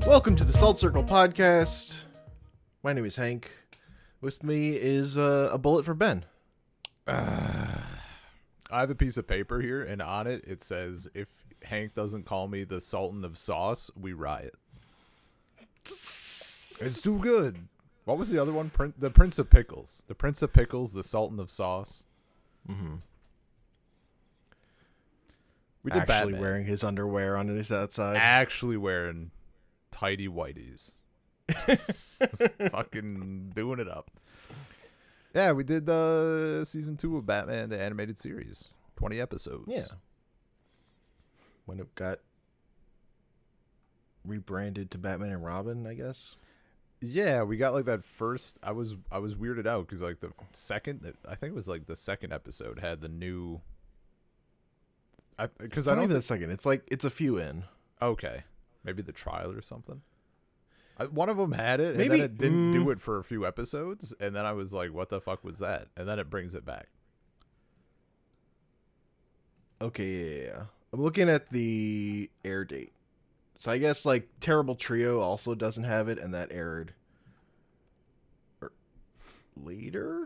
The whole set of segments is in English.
Welcome to the Salt Circle podcast. My name is Hank. With me is a bullet for Ben. I have a piece of paper here, and on it, it says, if Hank doesn't call me the Sultan of Sauce, we riot. It's too good. What was the other one? The Prince of Pickles. The Prince of Pickles, the Sultan of Sauce. Mm-hmm. We did Actually Batman. wearing his underwear on his outside. Actually wearing tidy whities. Fucking doing it up. Yeah, we did season 2 of Batman, the animated series. 20 episodes. Yeah. When it got rebranded to Batman and Robin, I guess. Yeah, we got like that first. I was weirded out because like the second, I think it was like the second episode had the new. Because I Not don't even the second. It's like it's a few in. Okay, maybe the trial or something. One of them had it, and Maybe- then it didn't do it for a few episodes, and then I was like, "What the fuck was that?" And then it brings it back. Okay, yeah. I'm looking at the air date. So I guess like Terrible Trio also doesn't have it, and that aired later.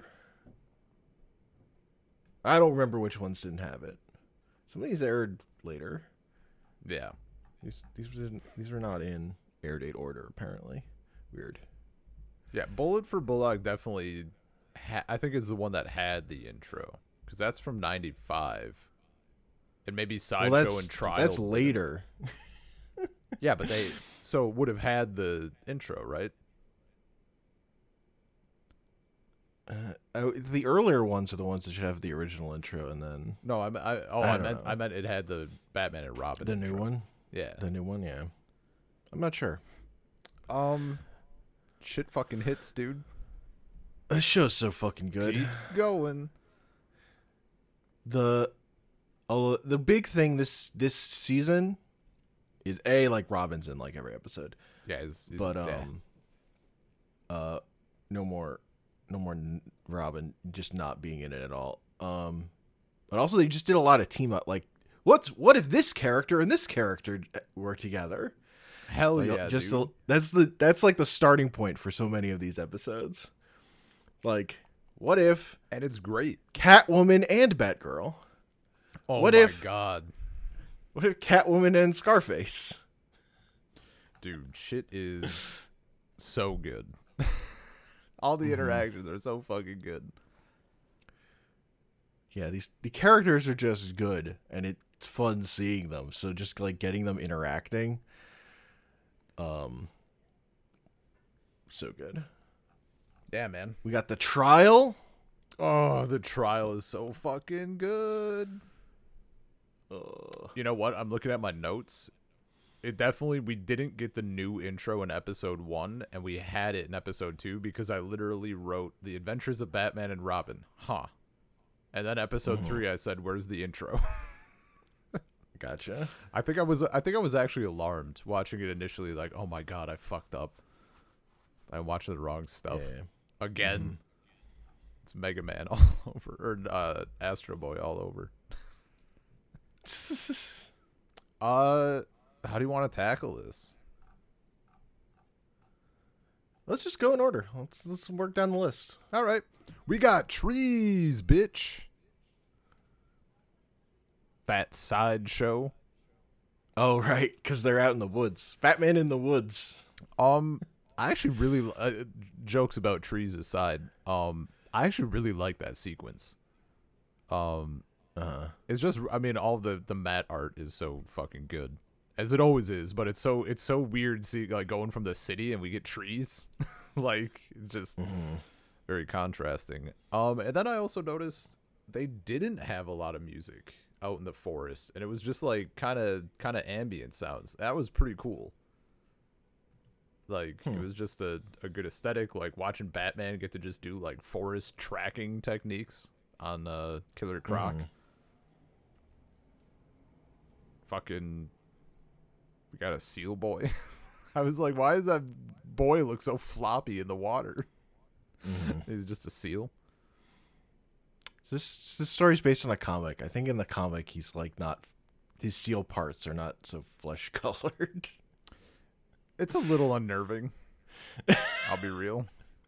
I don't remember which ones didn't have it. Some of these aired later. Yeah, These were not in air date order apparently. Weird. yeah. Bullet for Bullock definitely. I think is the one that had the intro because that's from '95. And maybe Sideshow and Trial. That's later. Yeah, but they so would have had the intro, right? The earlier ones are the ones that should have the original intro, and then No, I meant it had the Batman and Robin. the new intro. one. Yeah. The new one, yeah. I'm not sure. Shit fucking hits, dude. This show's so fucking good. Keeps going. The big thing this season is like Robin's in like every episode, Yeah, he's but dead. no more Robin just not being in it at all. But also they just did a lot of team up. Like, what if this character and this character were together? Hell Like, yeah, just dude. that's like the starting point for so many of these episodes. Like, what if And it's great. Catwoman and Batgirl? Oh What my if- god. What if Catwoman and Scarface? Dude, shit is so good. All the interactions are so fucking good. Yeah, the characters are just good, and it's fun seeing them. So just like getting them interacting, so good. Yeah, man. We got the trial. Oh, the trial is so fucking good. You know what? I'm looking at my notes. We didn't get the new intro in episode 1, and we had it in episode 2 because I literally wrote The Adventures of Batman and Robin. Huh. And then episode 3, I said, "Where's the intro?" Gotcha. I think I was actually alarmed watching it initially, like, oh my god, I fucked up. I watched the wrong stuff. Yeah. Again. It's Mega Man all over, or Astro Boy all over. How do you want to tackle this? Let's just go in order. Let's work down the list. All right. We got trees, bitch. Fat Sideshow. Oh right, because they're out in the woods. Batman in the woods. I actually really jokes about trees aside. I actually really like that sequence. It's just, I mean, all the matte art is so fucking good, as it always is. But it's so weird seeing like going from the city and we get trees, like just very contrasting. And then I also noticed they didn't have a lot of music out in the forest, and it was just like kind of ambient sounds. That was pretty cool. Like it was just a good aesthetic. Like watching Batman get to just do like forest tracking techniques on Killer Croc. Fucking, we got a seal boy. I was like, why does that boy look so floppy in the water? He's just a seal. This story's based on a comic. I think in the comic he's like not, his seal parts are not so flesh colored. It's a little unnerving. I'll be real.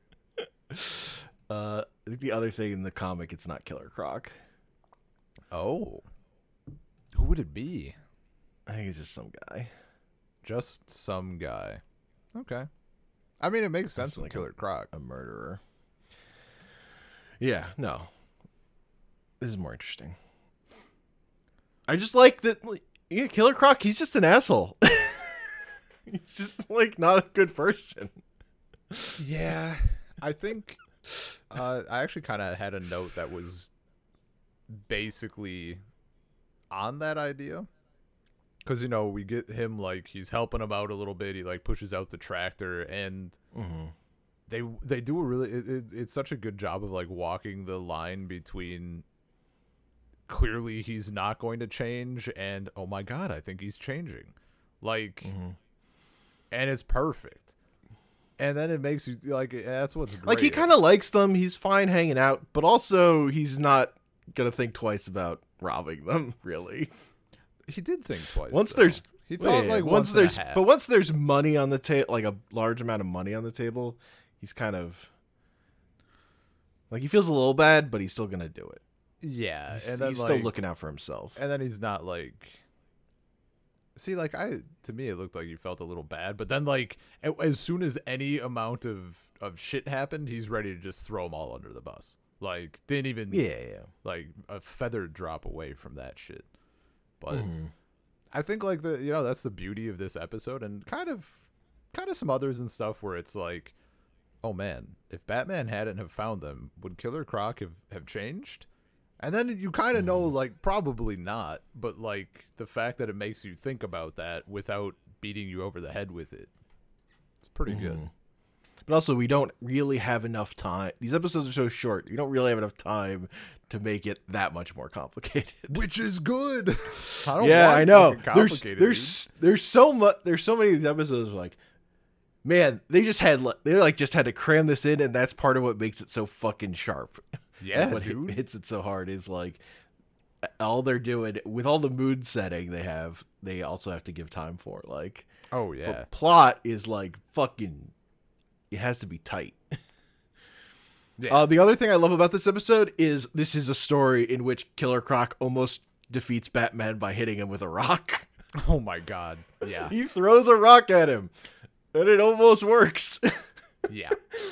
I think the other thing in the comic, it's not Killer Croc. Oh. Who would it be? I think it's just some guy. Just some guy. Okay. I mean, it makes sense with like Killer Croc. A murderer. Yeah, no. This is more interesting. I just like that. Yeah, Killer Croc, he's just an asshole. He's just, like, not a good person. Yeah. I think I actually kind of had a note that was basically on that idea. Because, you know, we get him, like, he's helping him out a little bit. He, like, pushes out the tractor. And they do a really... It's such a good job of, like, walking the line between... Clearly he's not going to change. And, oh, my God, I think he's changing. Like... And it's perfect. And then it makes you... Like, that's what's great. Like, he kind of likes them. He's fine hanging out. But also, he's not going to think twice about robbing them, really. He did think twice. Once though. there's, he thought like once there's, and a half. but once there's money on the table, like a large amount of money on the table, he's kind of like he feels a little bad, but he's still gonna do it. Yeah, and then he's still looking out for himself. And then he's not like. See, like to me, it looked like he felt a little bad, but then like as soon as any amount of shit happened, he's ready to just throw them all under the bus. Like didn't even like a feather drop away from that shit. But I think like that's the beauty of this episode, and kind of some others and stuff where it's like, oh man, if Batman hadn't have found them, would Killer Croc have changed? And then you kind of know like probably not, but like the fact that it makes you think about that without beating you over the head with it, it's pretty good. But also, we don't really have enough time. These episodes are so short. You don't really have enough time to make it that much more complicated. Which is good. I know. There's so much. There's so many of these episodes. Like, man, they just had to cram this in, and that's part of what makes it so fucking sharp. Yeah, what dude. hits it so hard is like all they're doing with all the mood setting they have. They also have to give time for like. Oh yeah. For plot is like fucking. It has to be tight. Yeah. The other thing I love about this episode is this is a story in which Killer Croc almost defeats Batman by hitting him with a rock. Oh my God. Yeah. He throws a rock at him, and it almost works. Yeah.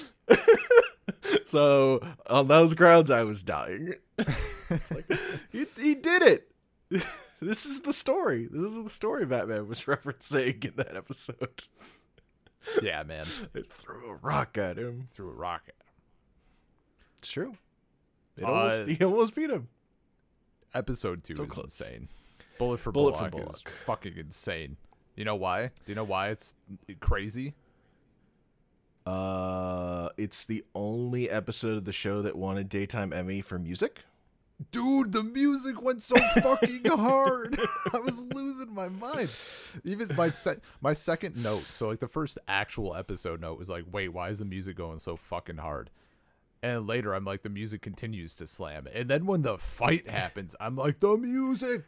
So on those grounds, I was dying. Like, he did it. This is the story. This is the story Batman was referencing in that episode. Yeah, man. It threw a rock at him. Threw a rock at him. It's true. He almost beat him. Episode 2 so is close. insane. Bullet for Bullock is fucking insane. You know why? Do you know why it's crazy? It's the only episode of the show that won a Daytime Emmy for music. Dude, the music went so fucking hard. I was losing my mind. Even my second note, so like the first actual episode note was like, wait, why is the music going so fucking hard? And later I'm like, the music continues to slam. And then when the fight happens, I'm like, the music.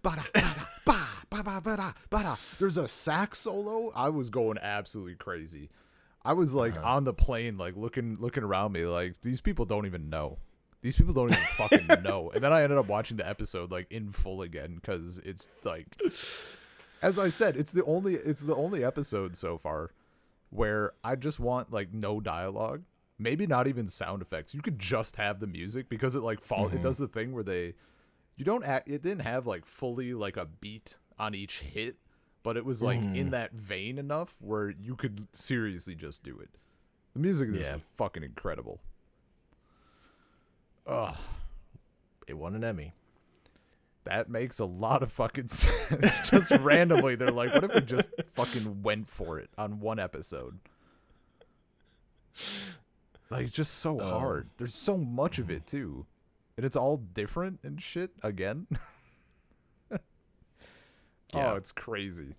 There's a sax solo. I was going absolutely crazy. I was like on the plane, like looking around me, like these people don't even know. These people don't even fucking know. And then I ended up watching the episode like in full again because it's like, as I said, it's the only episode so far where I just want like no dialogue, maybe not even sound effects. You could just have the music because it like it does the thing where it didn't have like fully like a beat on each hit, but it was like in that vein enough where you could seriously just do it. The music is fucking incredible. Ugh. It won an Emmy. That makes a lot of fucking sense. Just randomly, they're like, what if we just fucking went for it on one episode? Like, it's just so hard. There's so much of it, too. And it's all different and shit again. Oh, it's crazy.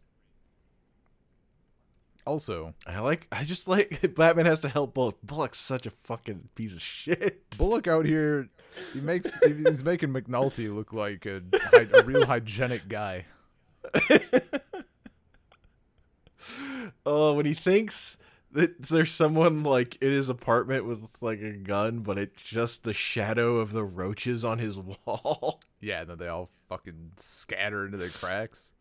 Also, I just like Batman has to help Bullock. Bullock's such a fucking piece of shit. Bullock out here, he's making McNulty look like a real hygienic guy. Oh, when he thinks that there's someone like in his apartment with like a gun, but it's just the shadow of the roaches on his wall. Yeah, and then they all fucking scatter into the cracks.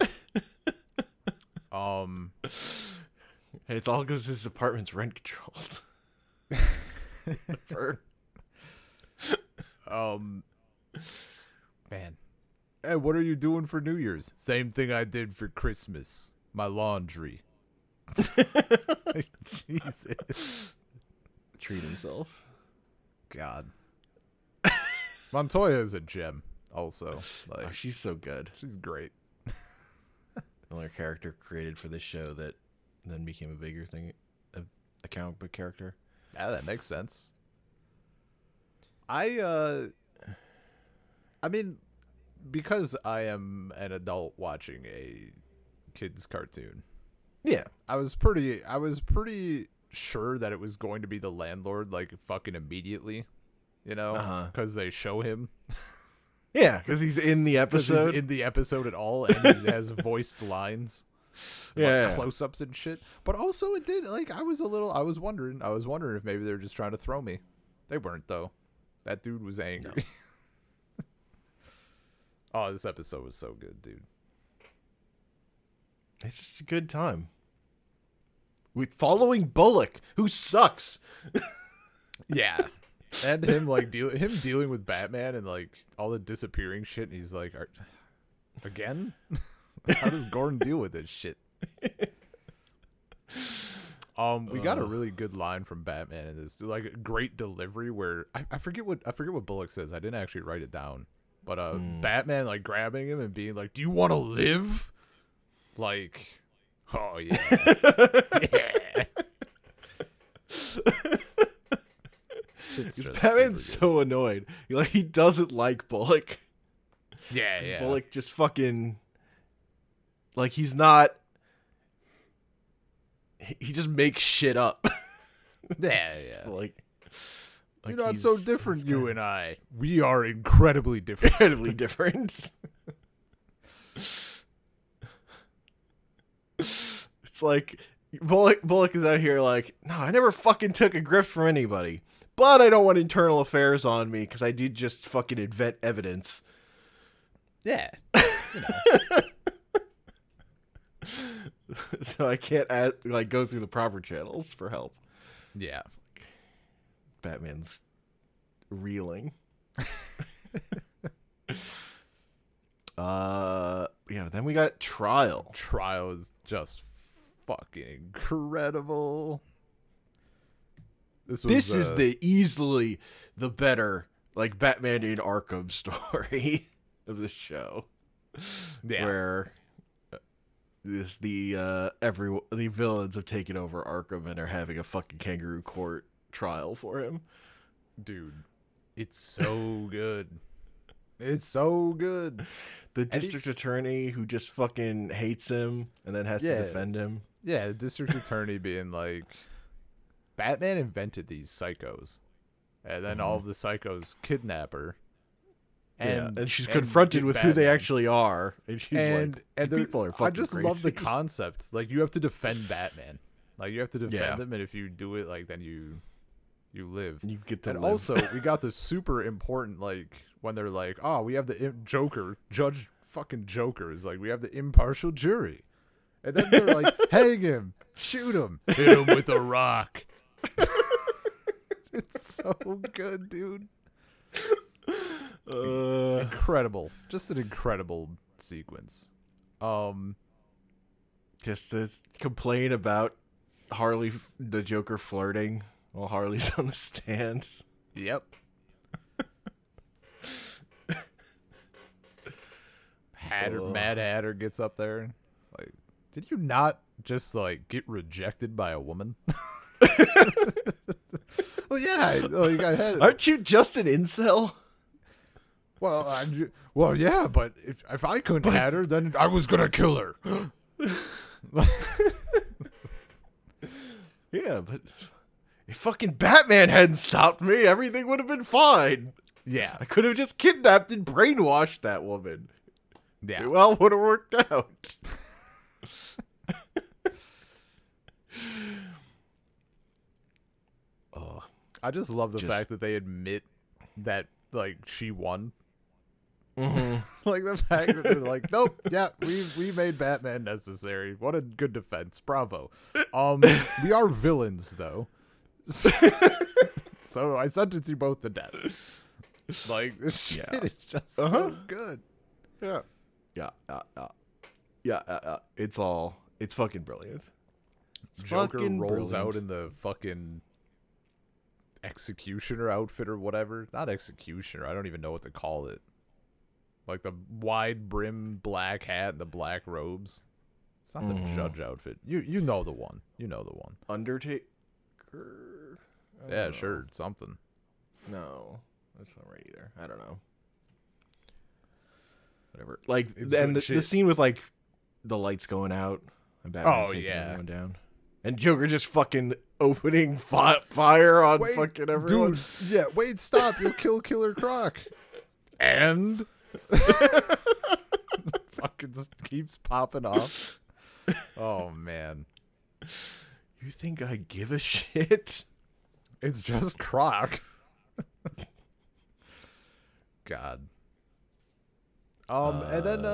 And it's all because his apartment's rent controlled. Man. Hey, what are you doing for New Year's? Same thing I did for Christmas. My laundry. Jesus. Treat himself. God. Montoya is a gem, also. Like, Oh, she's so good. she's great. Another character created for this show that then became a bigger thing, a comic book character. Yeah, that makes sense. I mean, because I am an adult watching a kid's cartoon, Yeah. I was pretty sure that it was going to be the landlord, like, fucking immediately, you know, because they show him. Yeah, because he's in the episode. He's in the episode at all, and he has voiced lines, Yeah. close-ups and shit. But also, it did, like, I was wondering if maybe they were just trying to throw me. They weren't, though. That dude was angry. No. Oh, this episode was so good, dude. It's just a good time. With following Bullock, who sucks. Yeah. And him like dealing with Batman and like all the disappearing shit, and he's like, again? How does Gordon deal with this shit? We got a really good line from Batman in this, like a great delivery where I forget what Bullock says. I didn't actually write it down, but Batman like grabbing him and being like, "Do you want to live?" Like, oh yeah, yeah. Batman's so annoyed. Like, he doesn't like Bullock. Yeah. Bullock just fucking, like, he's not. He just makes shit up. Yeah. Like You're not so different, you and I. We are incredibly different. Incredibly different. It's like Bullock is out here like, no, I never fucking took a grift from anybody, but I don't want internal affairs on me because I did just fucking invent evidence. Yeah. So I can't go through the proper channels for help. Yeah. Batman's reeling. Yeah, then we got Trial. Trial is fucking incredible. This is the easily the better like Batman in Arkham story of the show. Yeah. Where the villains have taken over Arkham and are having a fucking kangaroo court trial for him. Dude, it's so good. It's so good. The district attorney who just fucking hates him and then has to defend him. Yeah, the district attorney being like, Batman invented these psychos. And then all of the psychos kidnap her. And she's confronted with Batman. Who they actually are. And she's like, people are fucking I just crazy. love the concept. Like, you have to defend Batman. Like, you have to defend him, and if you do it, like, then you live. You get to live. Also, we got the super important, like, when they're like, oh, we have the Joker, Judge fucking Joker is like, we have the impartial jury. And then they're like, hang him, shoot him, hit him with a rock. It's so good, dude. Incredible. Just an incredible sequence. Just to complain about Harley, the Joker flirting while Harley's on the stand. Yep. Mad Hatter gets up there. Like, did you not just like get rejected by a woman? Well, yeah. Like, Aren't you just an incel? Well, yeah, but if I couldn't have her, then I was gonna kill her. Yeah, but if fucking Batman hadn't stopped me, everything would have been fine. Yeah, I could have just kidnapped and brainwashed that woman. Yeah, well, would have worked out. I just love the fact that they admit that like she won. Mm-hmm. Like the fact that they're like, nope, yeah, we made Batman necessary. What a good defense, bravo. We are villains though, so I sentence you both to death. Like this shit is just so good. Yeah. It's fucking brilliant. Joker rolls out in the fucking executioner outfit or whatever. Not executioner. I don't even know what to call it. Like the wide brim black hat and the black robes. It's not the judge outfit. You know the one. You know the one. Undertaker. Yeah, sure. Something. No, that's not right either. I don't know. Whatever. Like, and the scene with like the lights going out and Batman taking everyone down, and Joker just fucking opening fire on fucking everyone. Dude, yeah. Wait, stop! You'll kill Killer Croc. And fucking just keeps popping off. Oh man. You think I give a shit? It's just Croc. God. And then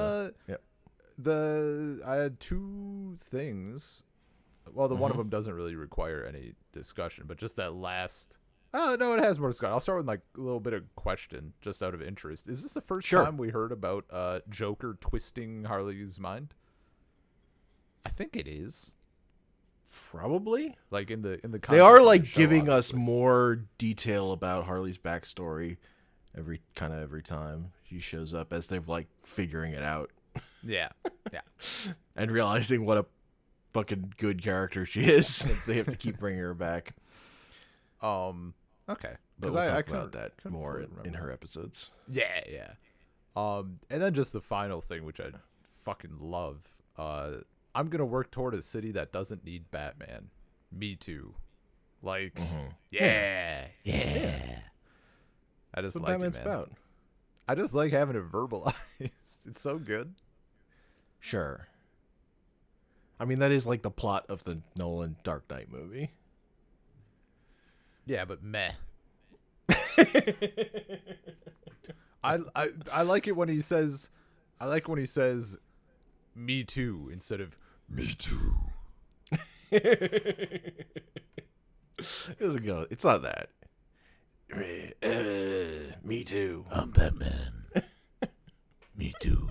I had two things. Well, the one of them doesn't really require any discussion, but just that last. Oh no, it has more discussion. I'll start with like a little bit of question, just out of interest. Is this the first time we heard about Joker twisting Harley's mind? I think it is. Probably. Like in the they are like giving us more detail about Harley's backstory every time she shows up, as they've like figuring it out. Yeah. And realizing what a fucking good character she is. They have to keep bringing her back. Okay. Because we'll talk about that more in her episodes. Yeah. And then just the final thing, which I fucking love. I'm gonna work toward a city that doesn't need Batman. Me too. Like, yeah. I just That's what like Batman's it, man. about. I just like having it verbalized. It's so good. Sure. I mean, that is like the plot of the Nolan Dark Knight movie. Yeah, but meh. I like it when he says. I like when he says, "Me too" instead of "Me too." It doesn't go. It's not that. Me too. I'm Batman. Me too.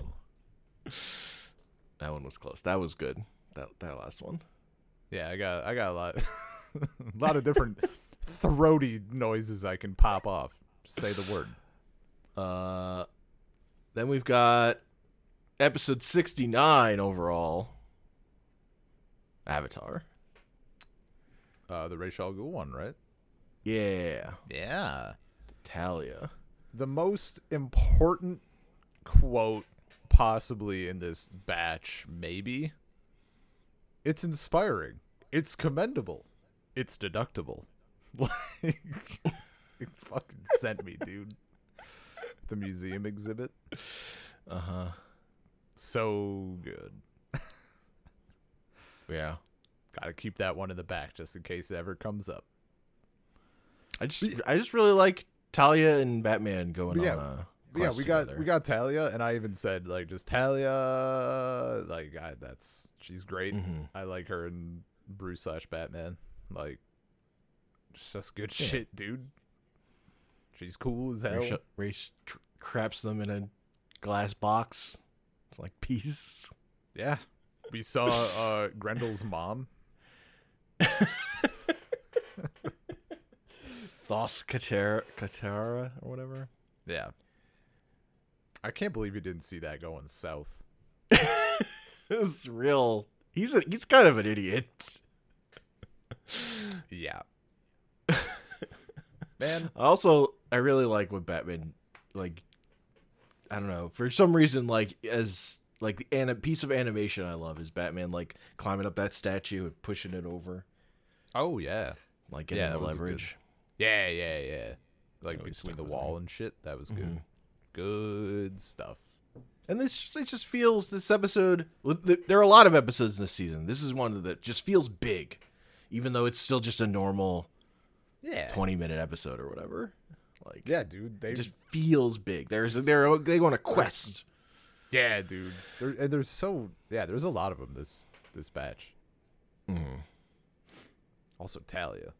That one was close. That was good. That last one. Yeah, I got a lot, a lot of different throaty noises I can pop off. Just say the word. Then we've got episode 69 overall. Avatar. The Ra's al Ghul one, right? Yeah. Yeah. Talia. The most important quote possibly in this batch, maybe. It's inspiring. It's commendable. It's deductible. Like, it fucking sent me, dude. The museum exhibit. Uh-huh. So good. Yeah. Gotta keep that one in the back just in case it ever comes up. I just really like Talia and Batman going on a quest together. we got Talia, and I even said like just Talia, like she's great. Mm-hmm. I like her and Bruce / Batman. Like, it's just good shit, dude. She's cool as hell. Race craps them in a glass box. It's like peace. Yeah, we saw Grendel's mom. Thoth Katara or whatever. Yeah. I can't believe you didn't see that going south. It's real. He's kind of an idiot. Yeah. Man. I really like what Batman, like, I don't know, for some reason, like, as like the piece of animation I love is Batman like climbing up that statue and pushing it over. Oh yeah. Like getting the leverage. Yeah. Like between the wall and shit. That was good. Mm-hmm. Good stuff. And it just feels, this episode, there are a lot of episodes in this season. This is one that just feels big, even though it's still just a normal Yeah. 20-minute episode or whatever. Like, Yeah, dude. They it just feels big. They go on a quest. Yeah, dude. There's a lot of them this batch. Mm. Also, Talia.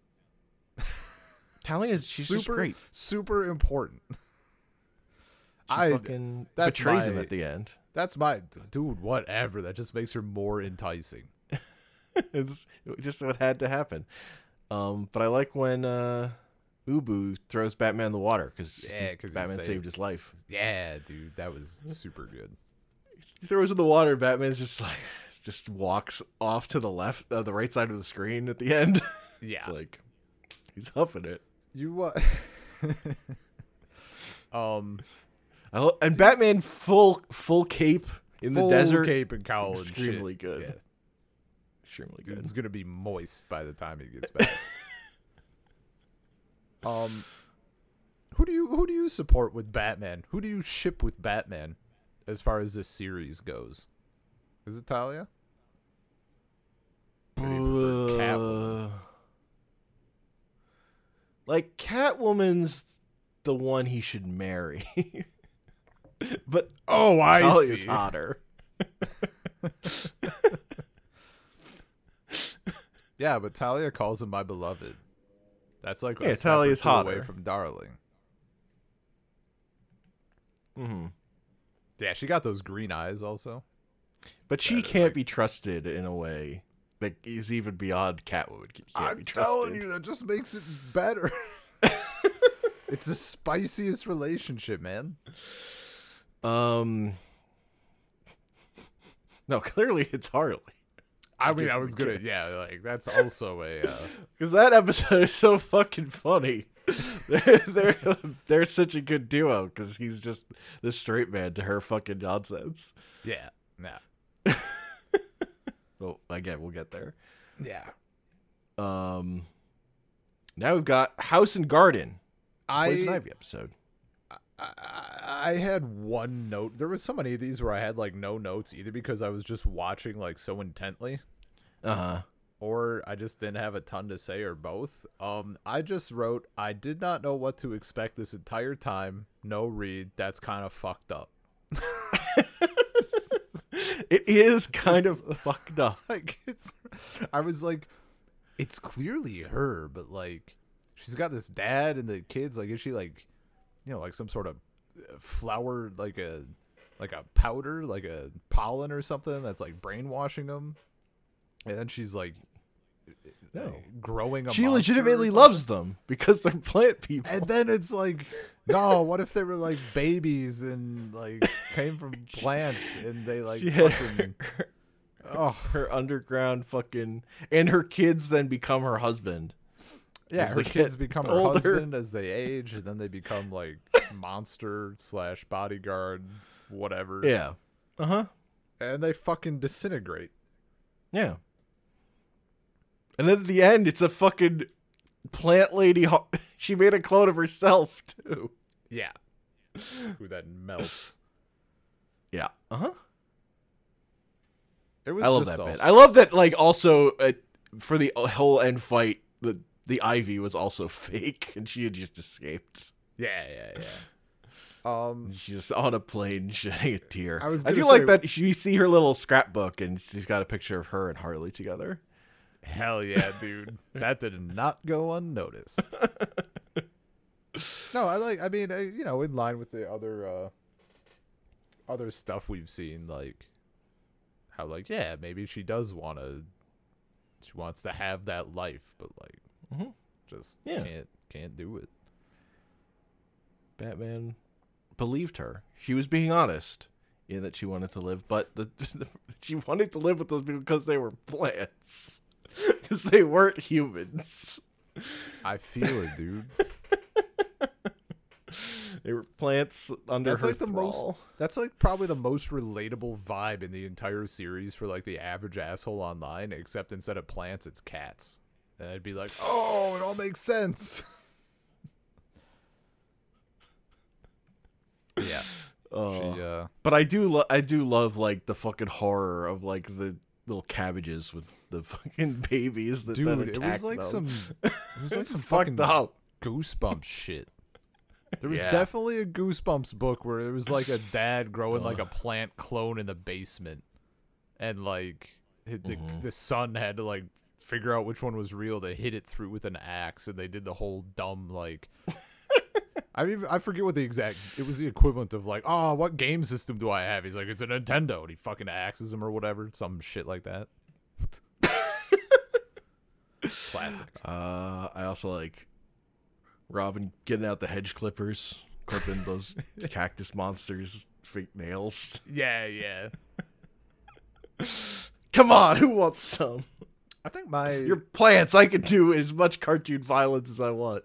She's just great. Super important. She fucking betrays him at the end. That's my dude. Whatever. That just makes her more enticing. It's just what had to happen. But I like when Ubu throws Batman in the water because Batman saved his life. Yeah, dude. That was super good. He throws in the water. Batman's just walks off to the the right side of the screen at the end. Yeah, it's like he's huffing it. You and Batman full cape in the desert, cape and cowl, extremely and shit. good. Yeah. Extremely good. It's gonna be moist by the time he gets back. Who do you support with Batman? Who do you ship with Batman as far as this series goes? Is it Talia? Or do you prefer Catwoman? Like, Catwoman's the one he should marry. But I Talia's see. hotter. Yeah, but Talia calls him my beloved. That's like yeah, Talia's hotter away from Darling. Mm-hmm. Yeah, she got those green eyes also. But she can't be trusted in a way that is even beyond Catwoman. I'm telling you, that just makes it better. It's the spiciest relationship, man. No, clearly it's Harley. I mean, I was gonna, like that's also a because that episode is so fucking funny. they're such a good duo because he's just this straight man to her fucking nonsense. yeah. Well, again, we'll get there. Yeah. Now we've got House and Garden. Poison Ivy episode. I had one note. There was so many of these where I had like no notes either because I was just watching like so intently. Or I just didn't have a ton to say, or both. I just wrote, I did not know what to expect this entire time. No read. That's kind of fucked up. It is kind of fucked up. Like I was like, it's clearly her, but like, she's got this dad and the kids. Like, is she like, like some sort of flower, like a powder, like a pollen or something that's like brainwashing them? And then she's like, no, growing a she monster legitimately loves them because they're plant people. And then it's like, no, what if they were like babies and like came from plants and they like fucking her underground fucking, and her kids then become her husband. Yeah, her kids become her husband as they age, and then they become like monster / bodyguard, whatever. Yeah. And they fucking disintegrate. Yeah. And then at the end, it's a fucking plant lady. She made a clone of herself, too. Yeah. Who then melts. Yeah. It was. I love that bit. I love that, like, also, for the whole end fight, the Ivy was also fake, and she had just escaped. Yeah. She's just on a plane shedding a tear. I do say, like that you see her little scrapbook, and she's got a picture of her and Harley together. Hell yeah, dude. That did not go unnoticed. No, I mean, in line with the other stuff we've seen, like how, like, yeah, maybe she wants to have that life, but like, just can't do it. Batman believed her. She was being honest in that she wanted to live, but she wanted to live with those people because they were plants. Because they weren't humans. I feel it, dude. They were plants under her thrall. That's like probably the most relatable vibe in the entire series for like the average asshole online, except instead of plants, it's cats. And I'd be like, oh, it all makes sense. Yeah. But I do love like the fucking horror of like the little cabbages with the fucking babies that then Dude, it attack was like them. it was like some fucked fucking up. Goosebumps shit. There was Yeah. definitely a Goosebumps book where it was like a dad growing like a plant clone in the basement, and like the son had to like figure out which one was real to hit it through with an axe, and they did the whole dumb like. I forget what it was the equivalent of like, oh, what game system do I have? He's like, it's a Nintendo, and he fucking axes him or whatever, some shit like that. Classic. I also like Robin getting out the hedge clippers, clipping those cactus monsters' fake nails. Yeah. Come on, who wants some? I think my Your plants, I can do as much cartoon violence as I want.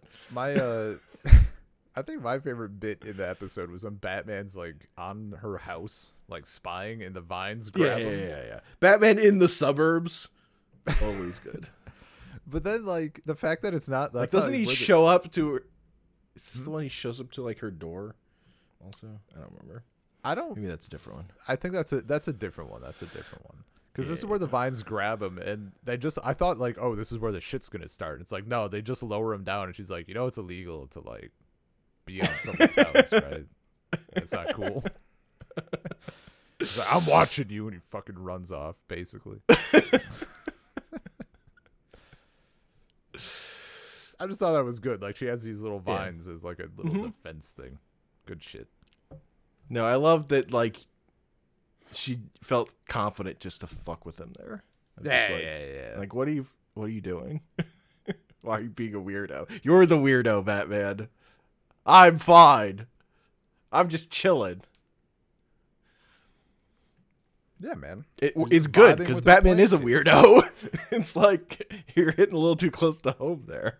I think my favorite bit in the episode was when Batman's like on her house, like spying, and the vines grab him. Yeah. Batman in the suburbs, always good. But then, like, the fact that it's not Like, that's doesn't not, he like, show up to her? Is this the one he shows up to like her door? Also, I don't remember. I don't. Maybe that's a different one. I think that's a different one. That's a different one. Because this is where the vines grab him, and I thought like, oh, this is where the shit's gonna start. It's like, no, they just lower him down, and she's like, it's illegal to like be on someone's house, right? It's not cool. He's like, I'm watching you, and he fucking runs off, basically. I just thought that was good. Like, she has these little vines as like a little defense thing. Good shit. No, I love that. Like, she felt confident just to fuck with him there. Yeah. Like, what are you doing? Why are you being a weirdo? You're the weirdo, Batman. I'm fine. I'm just chilling. Yeah, man. It's good because Batman is a weirdo. It's like you're hitting a little too close to home there.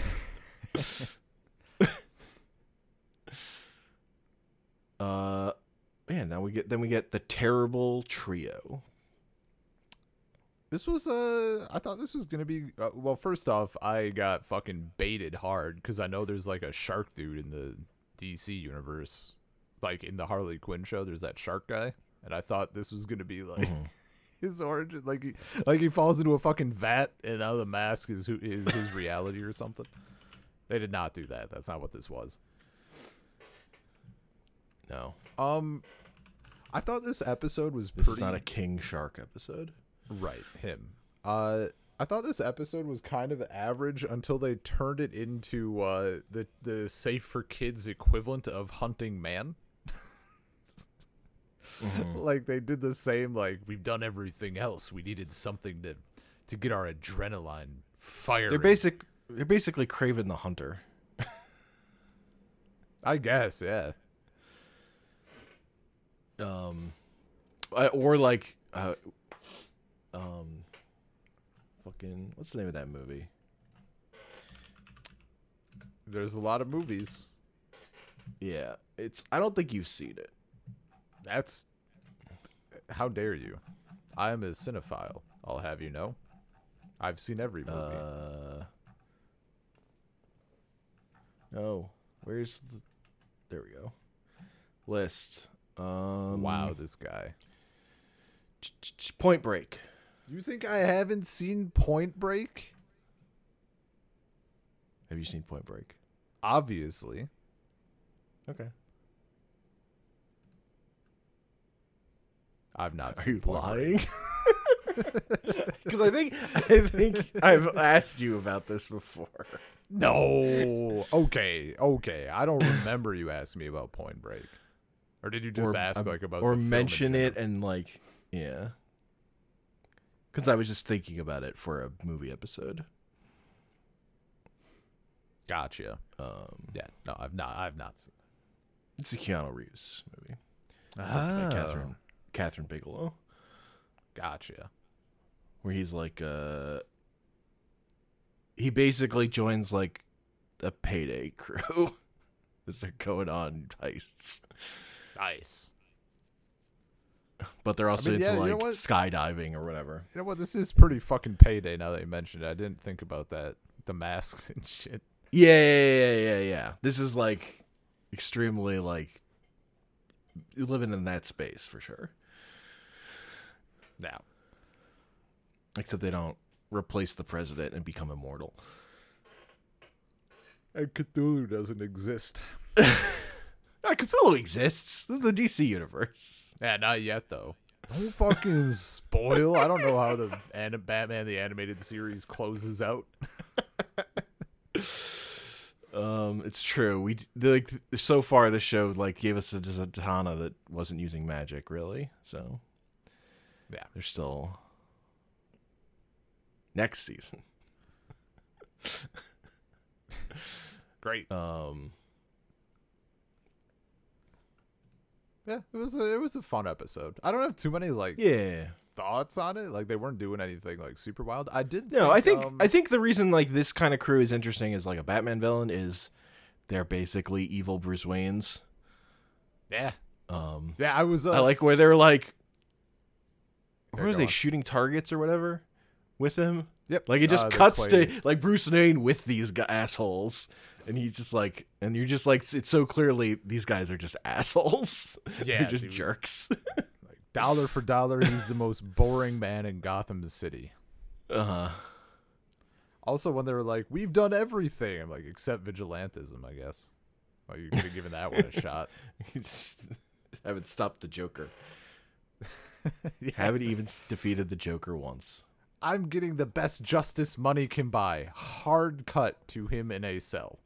Now we get the terrible trio. This was I thought this was gonna be well. First off, I got fucking baited hard because I know there's like a shark dude in the DC universe, like in the Harley Quinn show. There's that shark guy, and I thought this was gonna be like his origin, like he falls into a fucking vat, and now the mask is his reality or something. They did not do that. That's not what this was. No. I thought this episode was This pretty... is not a King Shark episode. Right, him. I thought this episode was kind of average until they turned it into the Safe for Kids equivalent of Hunting Man. Like, they did the same, like, we've done everything else. We needed something to get our adrenaline firing. They're basically Kraven the Hunter. I guess, yeah. Or like fucking what's the name of that movie? There's a lot of movies. Yeah, I don't think you've seen it. That's... How dare you? I am a cinephile, I'll have you know. I've seen every movie. No, where's the... There we go. List. Wow, this guy. Point Break. You think I haven't seen Point Break? Have you seen Point Break? Obviously. Okay. I've not Are seen you Point lying? Break. Because I think I've asked you about this before. No. Okay. I don't remember you asking me about Point Break. Or did you just ask like about or the film mention in it general? and like yeah? Because I was just thinking about it for a movie episode. Gotcha. Yeah. No, I've not. It's a Keanu Reeves movie. Ah. By Catherine Bigelow. Gotcha. Where he's like he basically joins like a payday crew as they're going on heists. Nice. But they're also I mean, into yeah, you like know what? skydiving or whatever. You know what? This is pretty fucking Payday now that you mentioned it. I didn't think about that. The masks and shit. Yeah. This is like extremely like you're living in that space for sure. Now, Except they don't replace the president and become immortal. And Cthulhu doesn't exist. Cthulhu exists. This is the DC universe. Yeah, not yet though. Don't fucking spoil. I don't know how the Batman the Animated Series closes out. It's true. So far the show gave us a Zatanna that wasn't using magic really. So yeah, there's still next season. Great. Yeah, it was a fun episode. I don't have too many thoughts on it. Like they weren't doing anything super wild. I did. I think the reason this kind of crew is interesting as a Batman villain is they're basically evil Bruce Waynes. Yeah. Yeah, I was. I like where they're where are they shooting targets or whatever with him? Yep. It just cuts to Bruce Wayne with these assholes. And he's just and you're just it's so clearly these guys are just assholes. Yeah, they're just jerks. Dollar for dollar, he's the most boring man in Gotham City. Also, when they were we've done everything, I'm except vigilantism, I guess. Well, you could have given that one a shot. Haven't stopped the Joker. Yeah. Haven't even defeated the Joker once. I'm getting the best justice money can buy. Hard cut to him in a cell.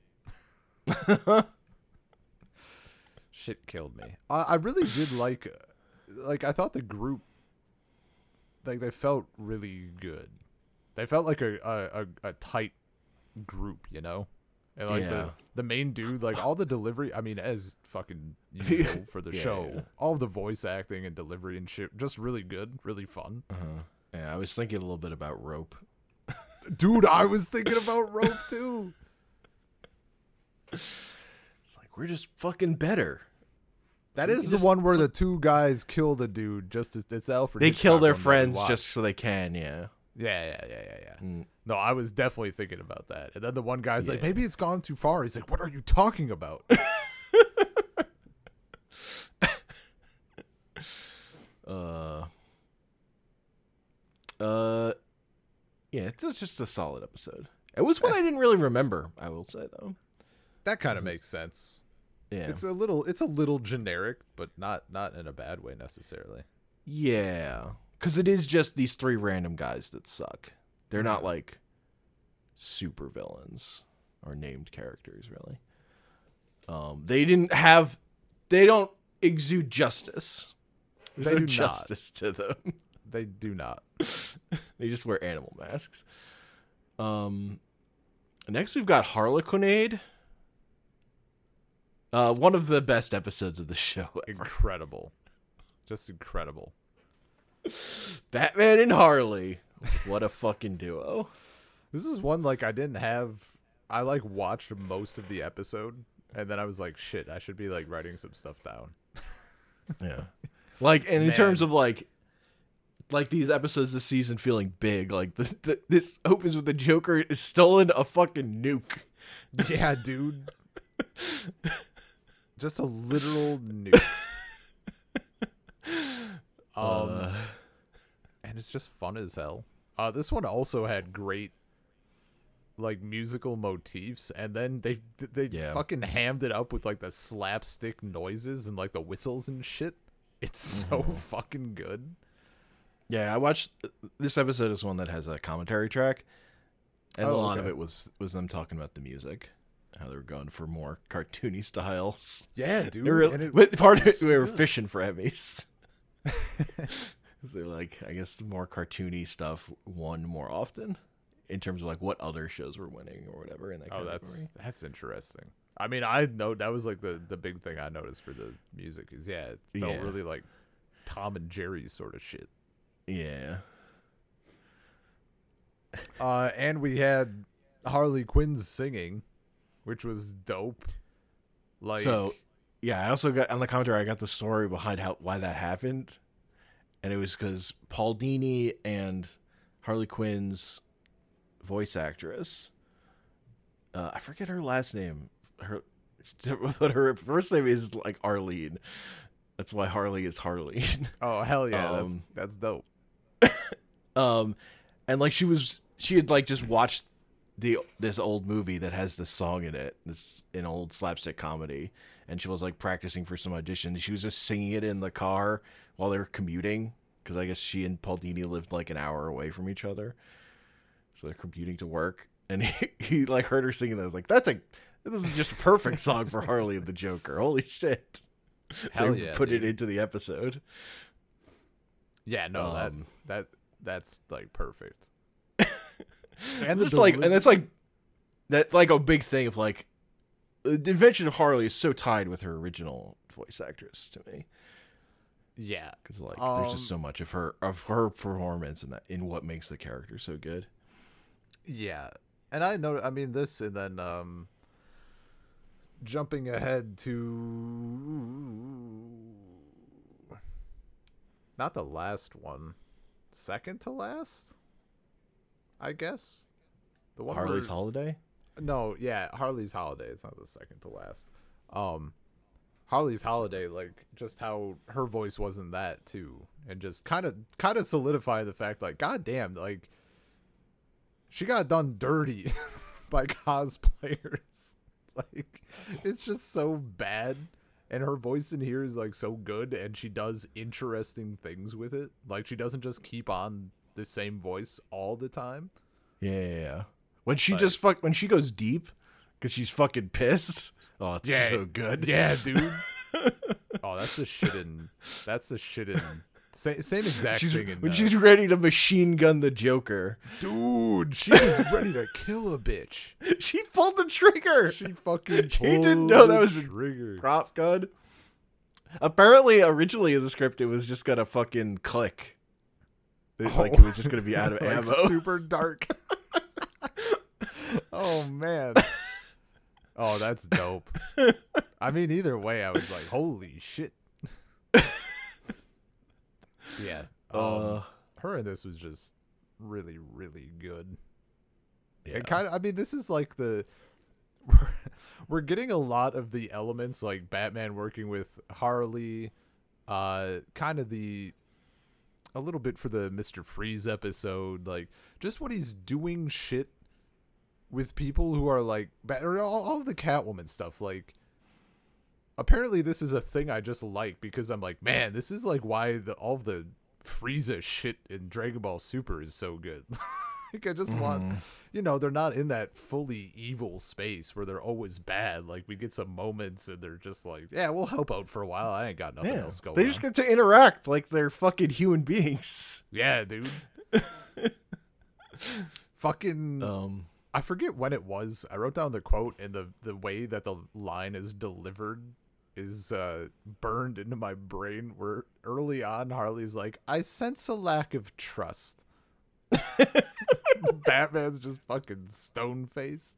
Shit killed me. I really did I thought the group they felt really good. They felt like a tight group, you know? And the main dude, all the delivery, I mean, as fucking usual for the show, yeah. All the voice acting and delivery and shit, just really good, really fun. Yeah, I was thinking a little bit about Rope. Dude, I was thinking about Rope too. It's we're just fucking better. That is the one where the two guys kill the dude. It's Alfred. They kill their friends just so they can, yeah. Yeah. No, I was definitely thinking about that. And then the one guy's maybe it's gone too far. He's what are you talking about? Yeah, it's just a solid episode. It was one I didn't really remember, I will say though. That kind of makes sense. Yeah. It's a little generic, but not in a bad way necessarily. Yeah. Cuz it is just these three random guys that suck. They're not super villains or named characters really. They don't exude justice. There's no justice to them. They do not. They just wear animal masks. Next we've got Harlequinade. One of the best episodes of the show ever. Incredible. Just incredible. Batman and Harley. What a fucking duo. This is one I didn't have. I watched most of the episode and then I was shit, I should be writing some stuff down. Yeah. And in terms of these episodes this season feeling big, this opens with the Joker is stolen a fucking nuke. Yeah, dude. Just a literal nuke. And it's just fun as hell. This one also had great musical motifs, and then they fucking hammed it up with the slapstick noises and the whistles and shit. It's so fucking good. Yeah, I watched this episode is one that has a commentary track, and a lot of it was them talking about the music, how they were going for more cartoony styles. Yeah, dude. But part of it, we were fishing for Emmys. They I guess the more cartoony stuff won more often in terms of what other shows were winning or whatever in that category. That's interesting. I mean, I know that was the big thing I noticed for the music is it felt really like Tom and Jerry sort of shit. Yeah. And we had Harley Quinn's singing, which was dope. So, yeah, I also got on the commentary. I got the story behind why that happened, and it was because Paul Dini and Harley Quinn's voice actress. I forget her last name. But her first name is Arlene. That's why Harley is Harley. Oh hell yeah, that's dope. And like she had like just watched this old movie that has this song in it. It's an old slapstick comedy, and she was like practicing for some audition. She was just singing it in the car while they were commuting, because I guess she and Paul Dini lived like an hour away from each other, so they're commuting to work. And he like heard her singing that. I was like, this is just a perfect song for Harley and the Joker. Holy shit! So he put it into the episode. Yeah, no, that's like perfect. And it's like, and it's like that, like a big thing of like the invention of Harley is so tied with her original voice actress to me. Yeah, because like there's just so much of her performance in what makes the character so good. Yeah, and I know, I mean this, and then jumping ahead to not the last one, second to last, I guess. The one Harley's Holiday? No, yeah, Harley's Holiday. It's not the second to last. Harley's Holiday, like just how her voice wasn't that too, and just kind of solidify the fact, like, goddamn, like she got done dirty by cosplayers. Like, it's just so bad, and her voice in here is like so good, and she does interesting things with it. Like, she doesn't just keep on the same voice all the time. Yeah. When she when she goes deep because she's fucking pissed. Oh, it's so good. Yeah, dude. Oh, that's the shit in same exact thing in, when she's ready to machine gun the Joker. Dude, she was ready to kill a bitch. She pulled the trigger. She fucking she didn't know that was a prop gun. Apparently, originally in the script, it was just gonna fucking click. Like it was just gonna be out of ammo. Super dark. Oh man. Oh, that's dope. I mean, either way, I was like, holy shit. Yeah. Her in this was just really, really good. Yeah. And kind of, I mean, this is like we're getting a lot of the elements, like Batman working with Harley, kind of a little bit for the Mr. Freeze episode, like just when he's doing shit with people who are like, or all the Catwoman stuff. Like, apparently this is a thing I just like, because I'm like, man, this is like why all of the Frieza shit in Dragon Ball Super is so good. Like, I just want, they're not in that fully evil space where they're always bad. Like, we get some moments and they're just like, yeah, we'll help out for a while. I ain't got nothing else going on. They just get to interact like they're fucking human beings. Yeah, dude. Fucking I forget when it was. I wrote down the quote, and the way that the line is delivered is burned into my brain, where early on Harley's like, I sense a lack of trust. Batman's just fucking stone-faced.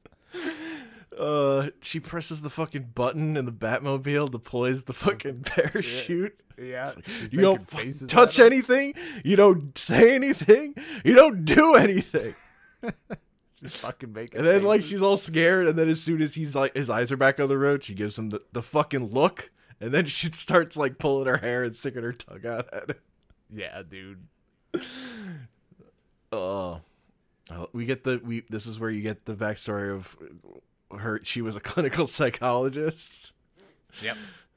She presses the fucking button and the Batmobile deploys the fucking parachute. Yeah. Like, you don't touch anything. You don't say anything. You don't do anything. Just fucking making and then faces. like she's all scared, and then as soon as he's like his eyes are back on the road, she gives him the fucking look, and then she starts like pulling her hair and sticking her tongue out at him. Yeah, dude. This is where you get the backstory of her. She was a clinical psychologist. Yep.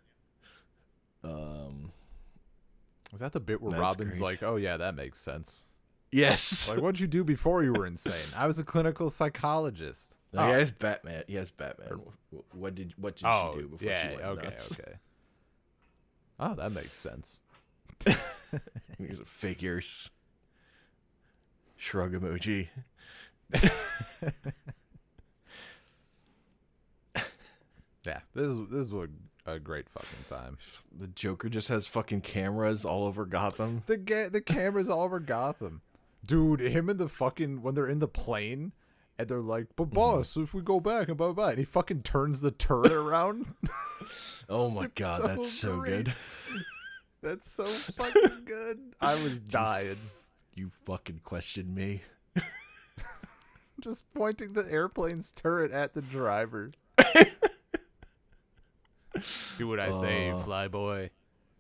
Is that the bit where Robin's great. like, oh yeah, that makes sense? Yes. Like, what'd you do before you were insane? I was a clinical psychologist. No, He has Batman. What did she do before she went nuts? Okay. Oh, that makes sense. Here's a figures. Shrug emoji. Yeah, this was a great fucking time. The Joker just has fucking cameras all over Gotham. The cameras all over Gotham. Dude, him and the fucking, when they're in the plane and they're like, but boss, if we go back and blah, blah, and he fucking turns the turret around. Oh my god, so that's so great. Good. That's so fucking good. I was dying. You fucking questioned me. Just pointing the airplane's turret at the driver. Do what I say, flyboy.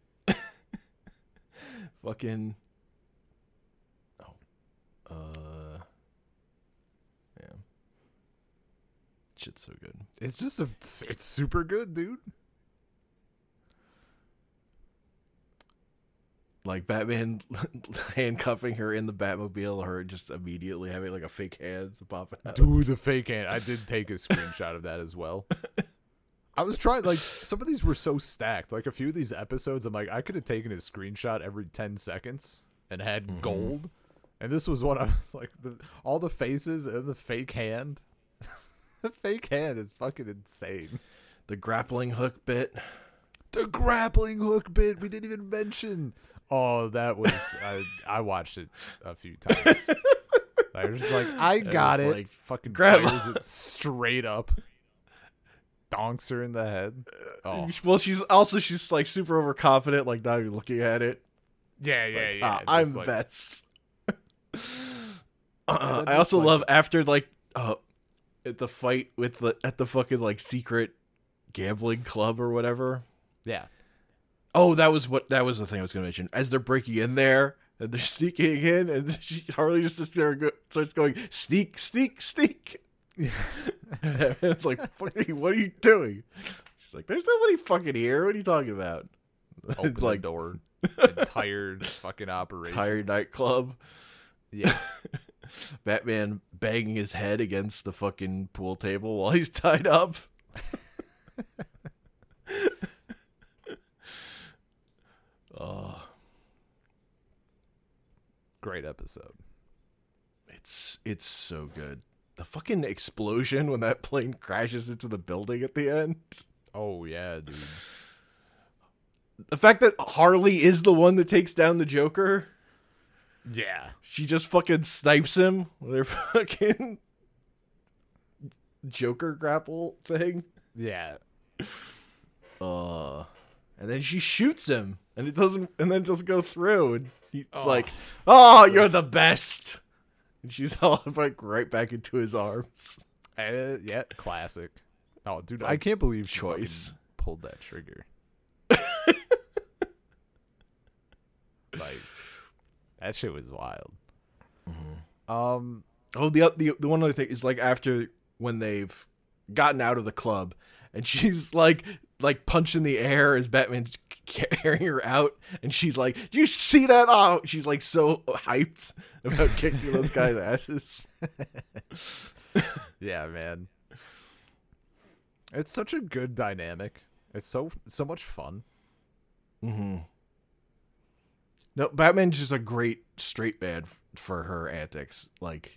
Fucking. shit's so good. It's just it's super good, dude. Like Batman handcuffing her in the Batmobile, her just immediately having like a fake hand popping out. Dude, the fake hand. I did take a screenshot of that as well. I was trying, like, some of these were so stacked. Like, a few of these episodes, I'm like, I could have taken a screenshot every 10 seconds and had gold. And this was one I was like, all the faces and the fake hand. The fake hand is fucking insane. The grappling hook bit. The grappling hook bit we didn't even mention. Oh, that was I watched it a few times. I was just like, I got it. Like, fucking fires it straight up. Donks her in the head. Oh. Well, she's like super overconfident, like not even looking at it. Yeah. I'm the best. I also love after like at the fight with at the fucking like secret gambling club or whatever. Yeah. Oh, that was the thing I was going to mention. As they're breaking in there and they're sneaking in, and Harley just starts going sneak, sneak, sneak. Yeah. And it's like, what are you doing? She's like, there's nobody fucking here. What are you talking about? Open it's like the door. Entire fucking operation. Entire nightclub. Yeah. Batman banging his head against the fucking pool table while he's tied up. Oh, great episode. It's so good. The fucking explosion when that plane crashes into the building at the end. Oh yeah, dude. The fact that Harley is the one that takes down the Joker. Yeah. She just fucking snipes him with her fucking Joker grapple thing. Yeah. And then she shoots him, and it doesn't go through, and he's like, "Oh, you're the best," and she's all like right back into his arms. Yeah, classic. Oh, dude, I can't believe Choice pulled that trigger. Like, that shit was wild. Mm-hmm. The one other thing is like after when they've gotten out of the club, and she's like punching the air as Batman's carrying her out, and she's like, "Do you see that?" Oh, she's like so hyped about kicking those guys' asses. Yeah, man. It's such a good dynamic. It's so much fun. Mm-hmm. No, Batman's just a great straight man for her antics. Like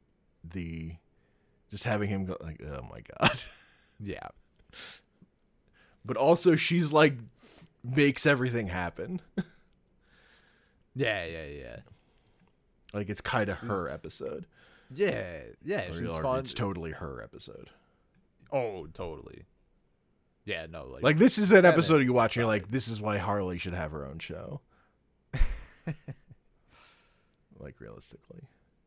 just having him go like, "Oh my god." Yeah. But also she's like makes everything happen. Yeah. Like it's kind of her episode. Yeah, she's fun. It's totally her episode. Oh, totally. Yeah, no, like this is an episode you watch and you're like, this is why Harley should have her own show. Like realistically.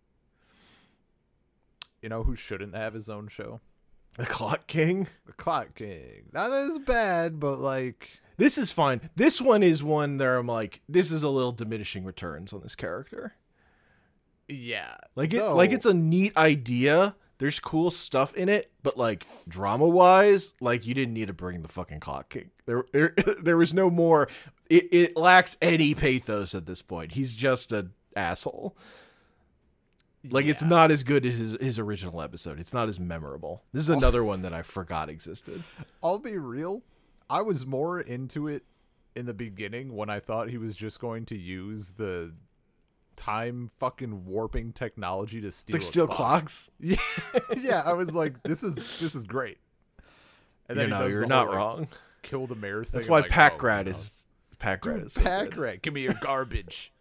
You know who shouldn't have his own show? The Clock King? The Clock King. Not as bad, but like... This is fine. This one is one that I'm like, this is a little diminishing returns on this character. Yeah. Like it's a neat idea. There's cool stuff in it, but like drama-wise, like you didn't need to bring the fucking Clock King. There was no more... It lacks any pathos at this point. He's just an asshole. Like, it's not as good as his original episode. It's not as memorable. This is another one that I forgot existed. I'll be real. I was more into it in the beginning when I thought he was just going to use the time fucking warping technology to steal clocks. Yeah, yeah. I was like, this is great. And then you're not wrong. Kill the mayor thing. That's why Packrat is Packrat. Give me your garbage.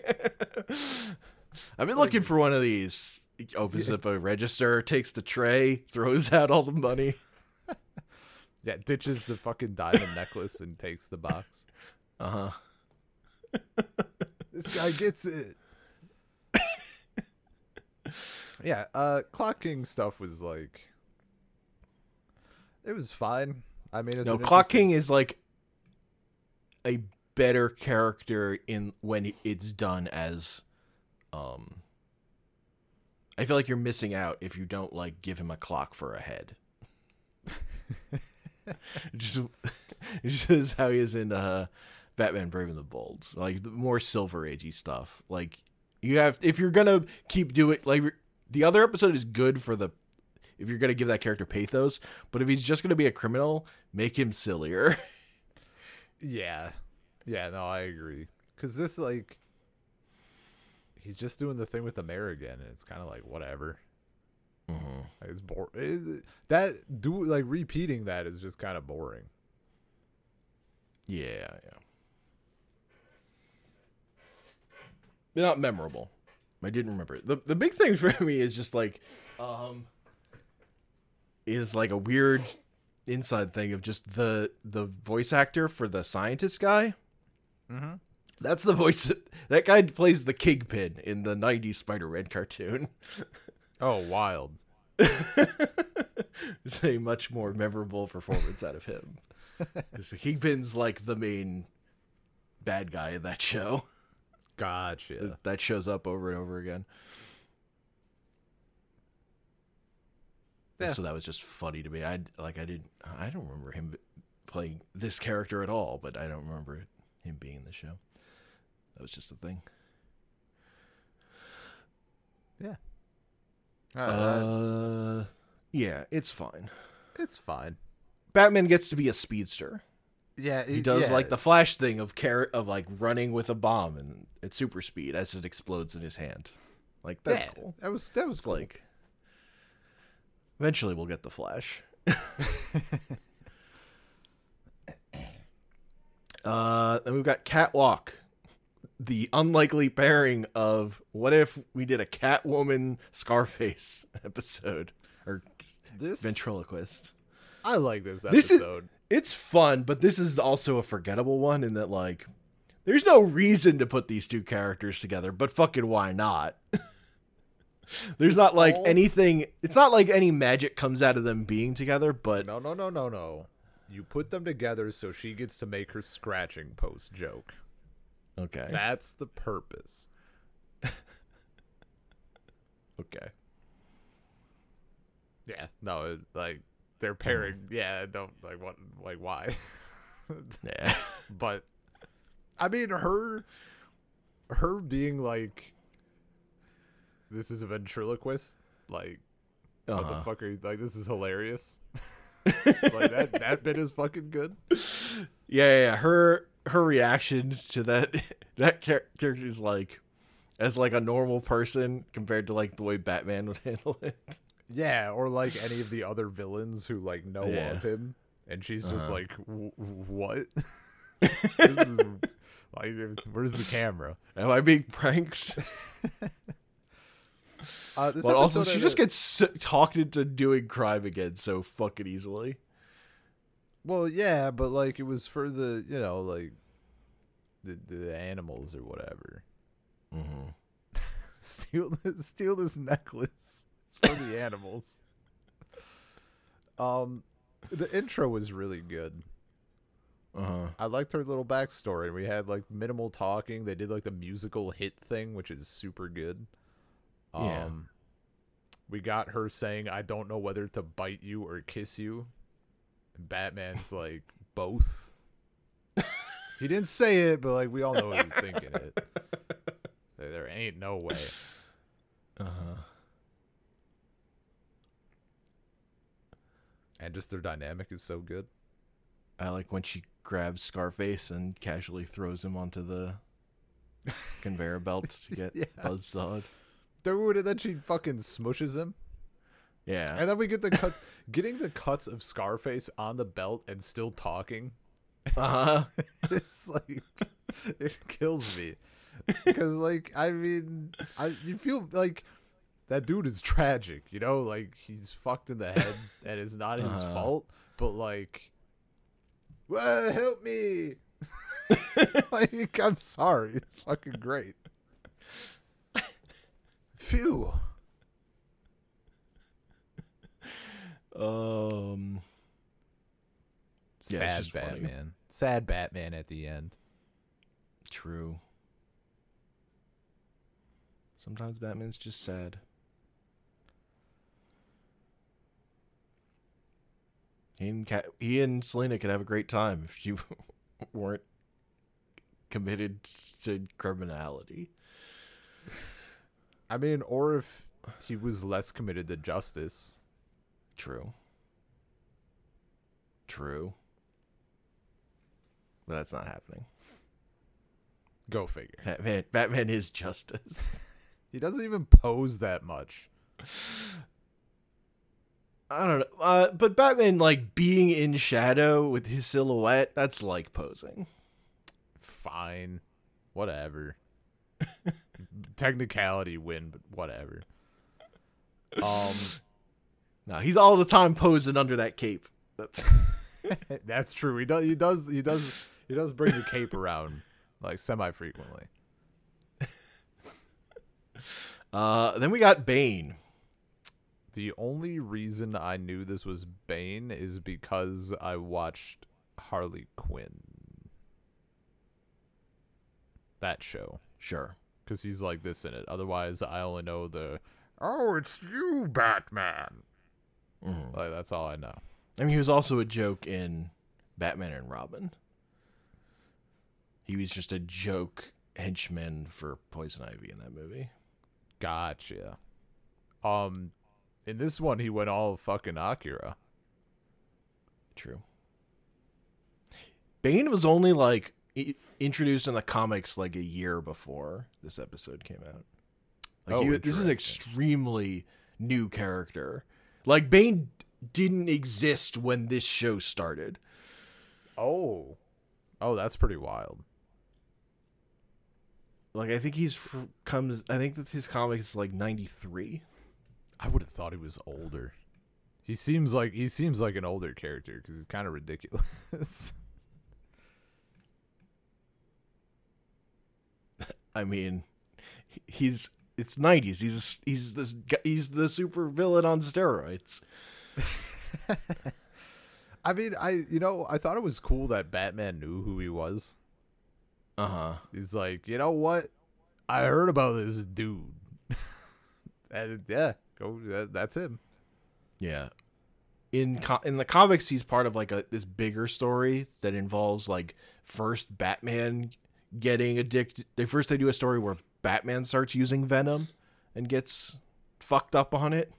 I've been looking for one of these. He opens up a register, takes the tray, throws out all the money. Yeah, ditches the fucking diamond necklace and takes the box. Uh-huh. This guy gets it. Yeah, Clock King stuff was like... It was fine. I mean, Clock King is like a better character when it's done as... I feel like you're missing out if you don't like give him a clock for a head. just just how he is in Batman Brave and the Bold, like the more Silver Agey stuff. Like you have, if you're gonna keep doing, like the other episode is good for the, if you're gonna give that character pathos, but if he's just gonna be a criminal, make him sillier. Yeah, no, I agree. Because this, like, he's just doing the thing with the mayor again, and it's kind of like whatever. It's boring. Repeating that is just kind of boring. Yeah. Not memorable. I didn't remember it. The big thing for me is just like, is like a weird inside thing of just the voice actor for the scientist guy. Mm-hmm. That's the voice that guy plays the Kingpin in the 90s Spider-Man cartoon. Oh, wild. It's a much more memorable performance out of him. Because the Kingpin's like the main bad guy in that show. Gotcha. That shows up over and over again. Yeah. So that was just funny to me. I don't remember him playing this character at all, but I don't remember him being in the show. That was just a thing. Yeah. Yeah, it's fine. It's fine. Batman gets to be a speedster. Yeah, he does like the Flash thing of like running with a bomb and at super speed as it explodes in his hand. Like that's cool. That was cool. Like eventually we'll get the Flash. Then we've got Catwalk. The unlikely pairing of what if we did a Catwoman Scarface episode or this ventriloquist. I like this episode. It's fun, but this is also a forgettable one in that like there's no reason to put these two characters together, but fucking why not? There's not like anything. It's not like any magic comes out of them being together, but no. You put them together so she gets to make her scratching post joke. Okay. That's the purpose. Okay. Yeah, no, like they're pairing. Yeah, don't like what, like why? Yeah. But I mean, her being like, this is a ventriloquist. Like, what the fuck are you like? This is hilarious. Like that bit is fucking good. Yeah. Her reactions to that character is like, as like a normal person compared to like the way Batman would handle it. Yeah, or like any of the other villains who like know of him, and she's just like, "What? Like, where's the camera? Am I being pranked?" But also, she just gets talked into doing crime again so fucking easily. Well, yeah, but like it was for the like the animals or whatever. Mm-hmm. Steal this necklace. For the animals. The intro was really good. I liked her little backstory. We had like minimal talking. They did like the musical hit thing, which is super good. We got her saying, "I don't know whether to bite you or kiss you." And Batman's like, both. He didn't say it, but like we all know he was thinking it. There ain't no way. And just their dynamic is so good. I like when she grabs Scarface and casually throws him onto the conveyor belt to get buzzsawed. Then she fucking smushes him. Yeah. And then we get the cuts. Getting the cuts of Scarface on the belt and still talking. It's like, it kills me. Because, like, I mean, you feel like that dude is tragic, you know? Like, he's fucked in the head and it's not his fault. But, like, well, help me. Like, I'm sorry. It's fucking great. Phew. Sad Batman. Funny. Sad Batman at the end. True. Sometimes Batman's just sad. He and Selena could have a great time if you weren't committed to criminality. I mean, or if he was less committed to justice. True. But that's not happening. Go figure. Batman is justice. He doesn't even pose that much. I don't know. But Batman, like, being in shadow with his silhouette, that's like posing. Fine. Whatever. Technicality win, but whatever. No, he's all the time posing under that cape. That's true. He does bring the cape around like semi-frequently. Then we got Bane. The only reason I knew this was Bane is because I watched Harley Quinn. That show. Sure. Because he's like this in it. Otherwise, I only know oh, it's you, Batman. Mm-hmm. Like, that's all I know. I mean, he was also a joke in Batman and Robin. He was just a joke henchman for Poison Ivy in that movie. Gotcha. In this one, he went all fucking Akira. True. Bane was only like introduced in the comics like a year before this episode came out. Like this is an extremely new character. Like Bane didn't exist when this show started. Oh, that's pretty wild. Like I think I think that his comic is like 93. I would have thought he was older. He seems like an older character because he's kind of ridiculous. I mean, it's 90s. He's the super villain on steroids. I mean, I thought it was cool that Batman knew who he was. Uh-huh. He's like, you know what? I heard about this dude. And yeah, that's him. Yeah. In the comics, he's part of like this bigger story that involves like first Batman getting addicted. They do a story where Batman starts using Venom and gets fucked up on it.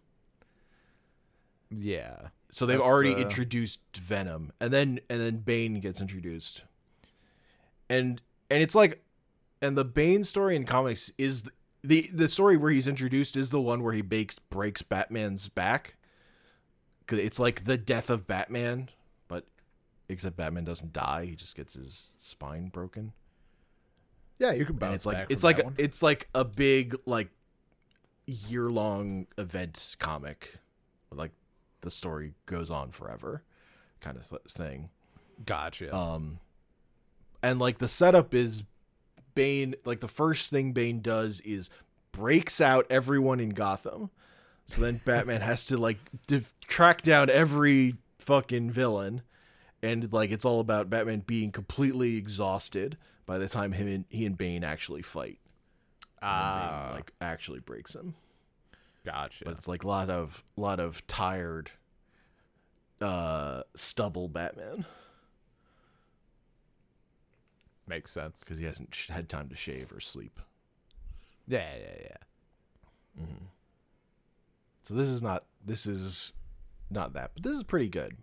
Yeah. So they've already introduced Venom, and then Bane gets introduced. And it's like, and the Bane story in comics is the story where he's introduced is the one where he breaks Batman's back. 'Cause it's like the death of Batman, but except Batman doesn't die; he just gets his spine broken. Yeah, you can bounce back. It's like a big like year-long event comic, like the story goes on forever, kind of thing. Gotcha. And like the setup is Bane. Like the first thing Bane does is breaks out everyone in Gotham. So then Batman has to like track down every fucking villain, and like it's all about Batman being completely exhausted by the time he and Bane actually fight. Bane, like actually breaks him. Gotcha. But it's like a lot of tired, stubble Batman. Makes sense because he hasn't had time to shave or sleep. Yeah. Mm-hmm. So this is not that, but this is pretty good.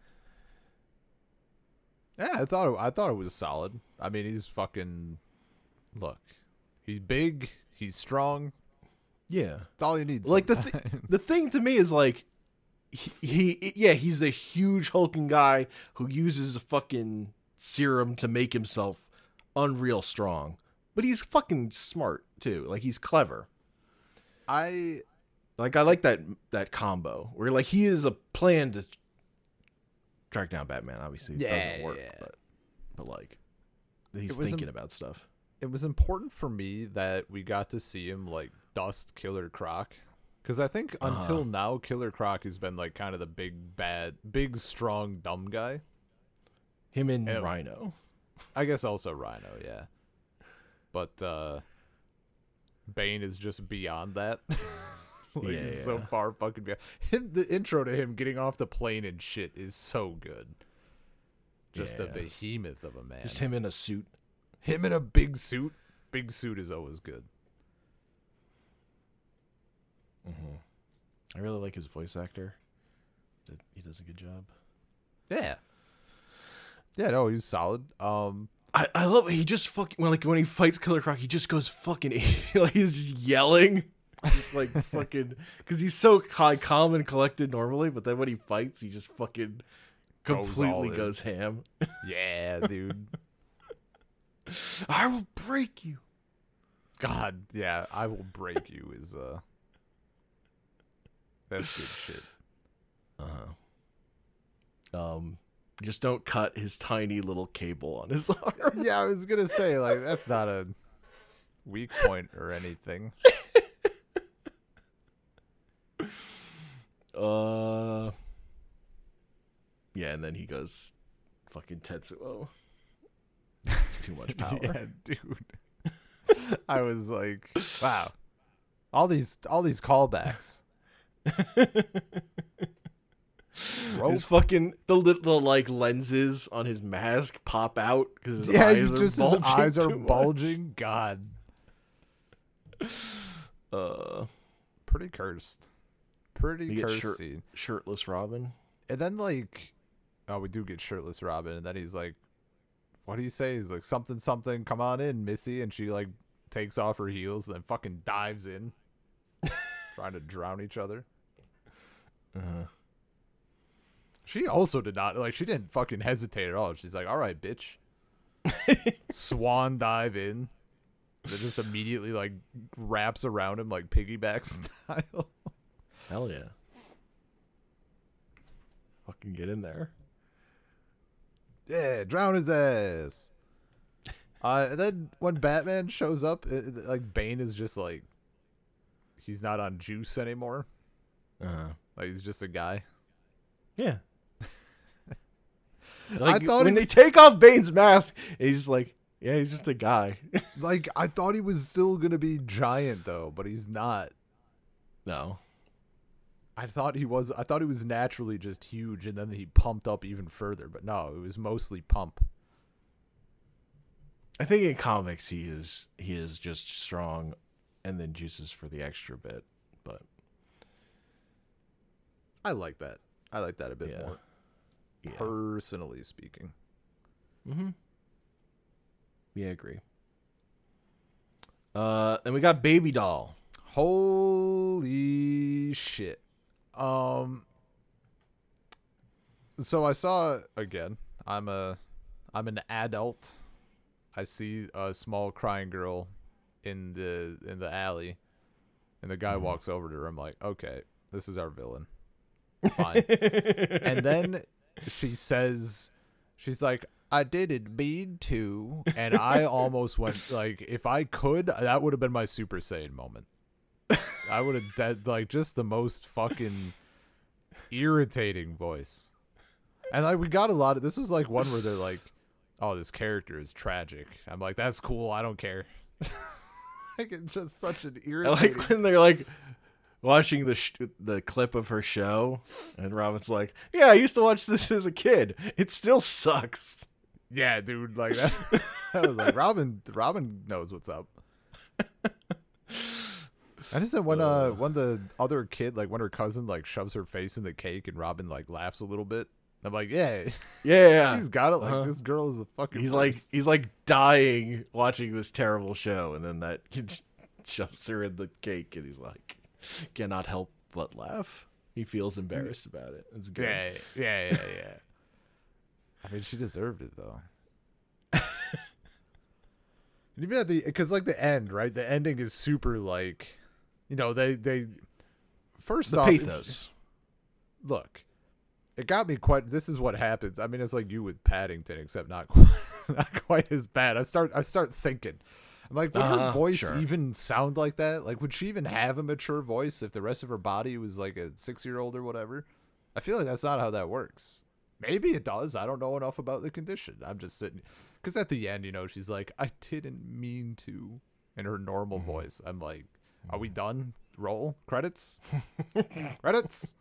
Yeah, I thought it was solid. I mean, he's fucking look. He's big. He's strong. Yeah, that's all you need. Like the thing to me is like he's a huge hulking guy who uses a fucking serum to make himself unreal strong, but he's fucking smart too. Like he's clever. I like that combo where like he is a plan to track down Batman. Obviously, it doesn't work, but like he's thinking about stuff. It was important for me that we got to see him like dust Killer Croc, because I think until now Killer Croc has been like kind of the big strong dumb guy. Him and Rhino. I guess also Rhino, yeah. But Bane is just beyond that. He's so far fucking behind. The intro to him getting off the plane and shit is so good. Just a behemoth of a man. Just him in a suit. Him in a big suit. Big suit is always good. Mm-hmm. I really like his voice actor. He does a good job. Yeah. Yeah, no, he's solid. I love he just fucking when he fights Killer Croc, he just goes fucking like he's just yelling, just like fucking because he's so calm and collected normally, but then when he fights, he just fucking completely goes ham. Yeah, dude. I will break you. God, yeah, I will break you is that's good shit. Just don't cut his tiny little cable on his arm. Yeah, I was gonna say, like, that's not a weak point or anything. Yeah, and then he goes fucking Tetsuo. It's too much power. Yeah, dude. I was like, wow. All these callbacks. His fucking the like lenses on his mask pop out because his eyes are bulging. God, pretty cursed. Pretty cursed. Shirtless Robin, and then like, oh, we do get shirtless Robin, and then he's like, what do you say? He's like something. Come on in, Missy, and she like takes off her heels and then fucking dives in, trying to drown each other. She also did not like. She didn't fucking hesitate at all. She's like, "All right, bitch." Swan dive in. That just immediately like wraps around him like piggyback style. Hell yeah! Fucking get in there. Yeah, drown his ass. And then when Batman shows up, like Bane is just like, he's not on juice anymore. Like he's just a guy. Yeah. Like, I thought when they take off Bane's mask, he's like, yeah, he's just a guy. Like, I thought he was still gonna be giant though, but he's not. No. I thought he was naturally just huge, and then he pumped up even further. But no, it was mostly pump. I think in comics he is just strong, and then juices for the extra bit. But I like that. I like that a bit more. Yeah. Personally speaking. Mm-hmm. Yeah, I agree. Then we got Baby Doll. Holy shit. So I saw again. I'm an adult. I see a small crying girl in the alley, and the guy walks over to her. I'm like, okay, this is our villain. Fine. And then she says, she's like, I didn't mean to, and I almost went like, if I could, that would have been my Super Saiyan moment. I would have like just the most fucking irritating voice. And like we got a lot of this was like one where they're like, oh, this character is tragic. I'm like, that's cool, I don't care. Like it's just such an irritating. Like when they're like watching the clip of her show, and Robin's like, yeah, I used to watch this as a kid. It still sucks. Yeah, dude, like that. I was like, Robin knows what's up. And isn't when the other kid, like when her cousin like shoves her face in the cake and Robin like laughs a little bit. I'm like, yeah. He's got it. Like this girl is a fucking. He's like dying watching this terrible show, and then that kid shoves her in the cake, and he's like, cannot help but laugh. He feels embarrassed about it. It's good. Yeah. I mean, she deserved it though. And even at because like the end, right? The ending is super like, you know, they first the off, pathos. Look, it got me quite. This is what happens. I mean, it's like you with Paddington, except not quite as bad. I start thinking. I'm like, would her voice even sound like that? Like, would she even have a mature voice if the rest of her body was like a 6-year-old or whatever? I feel like that's not how that works. Maybe it does. I don't know enough about the condition. I'm just sitting. Because at the end, you know, she's like, I didn't mean to. In her normal voice. I'm like, Are we done? Roll credits. Credits.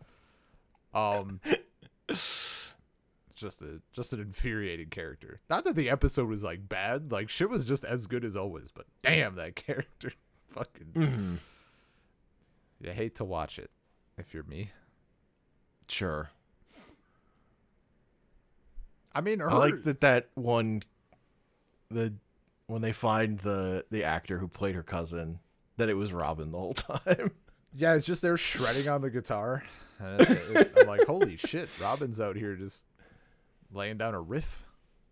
Just an infuriating character. Not that the episode was like bad. Like shit was just as good as always. But damn, that character, fucking. You hate to watch it, if you're me. Sure. I mean, I like that one. When they find the actor who played her cousin, that it was Robin the whole time. Yeah, it's just there shredding on the guitar. And I'm like, holy shit, Robin's out here just laying down a riff.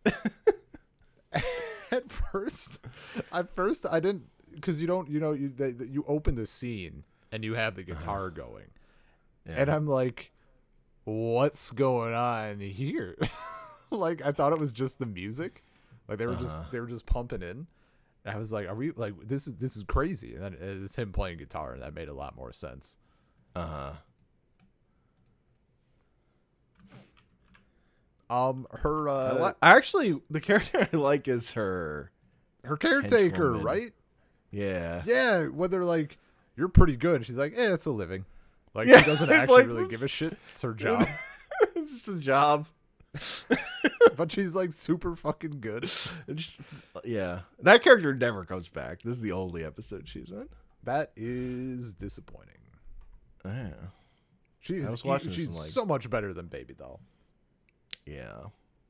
At first I didn't, because you open the scene and you have the guitar going, and I'm like, what's going on here? Like, I thought it was just the music, like they were just pumping in. And I was like, are we like, this is crazy? And then it's him playing guitar, and that made a lot more sense. Actually, the character I like is her caretaker, henchwoman. right? Yeah. When they're like, you're pretty good, and she's like, it's a living. Like, she doesn't actually really give a shit. It's her job. It's just a job. But she's like super fucking good. That character never comes back. This is the only episode she's in. That is disappointing. Yeah. She's so much better than Baby Doll. Yeah.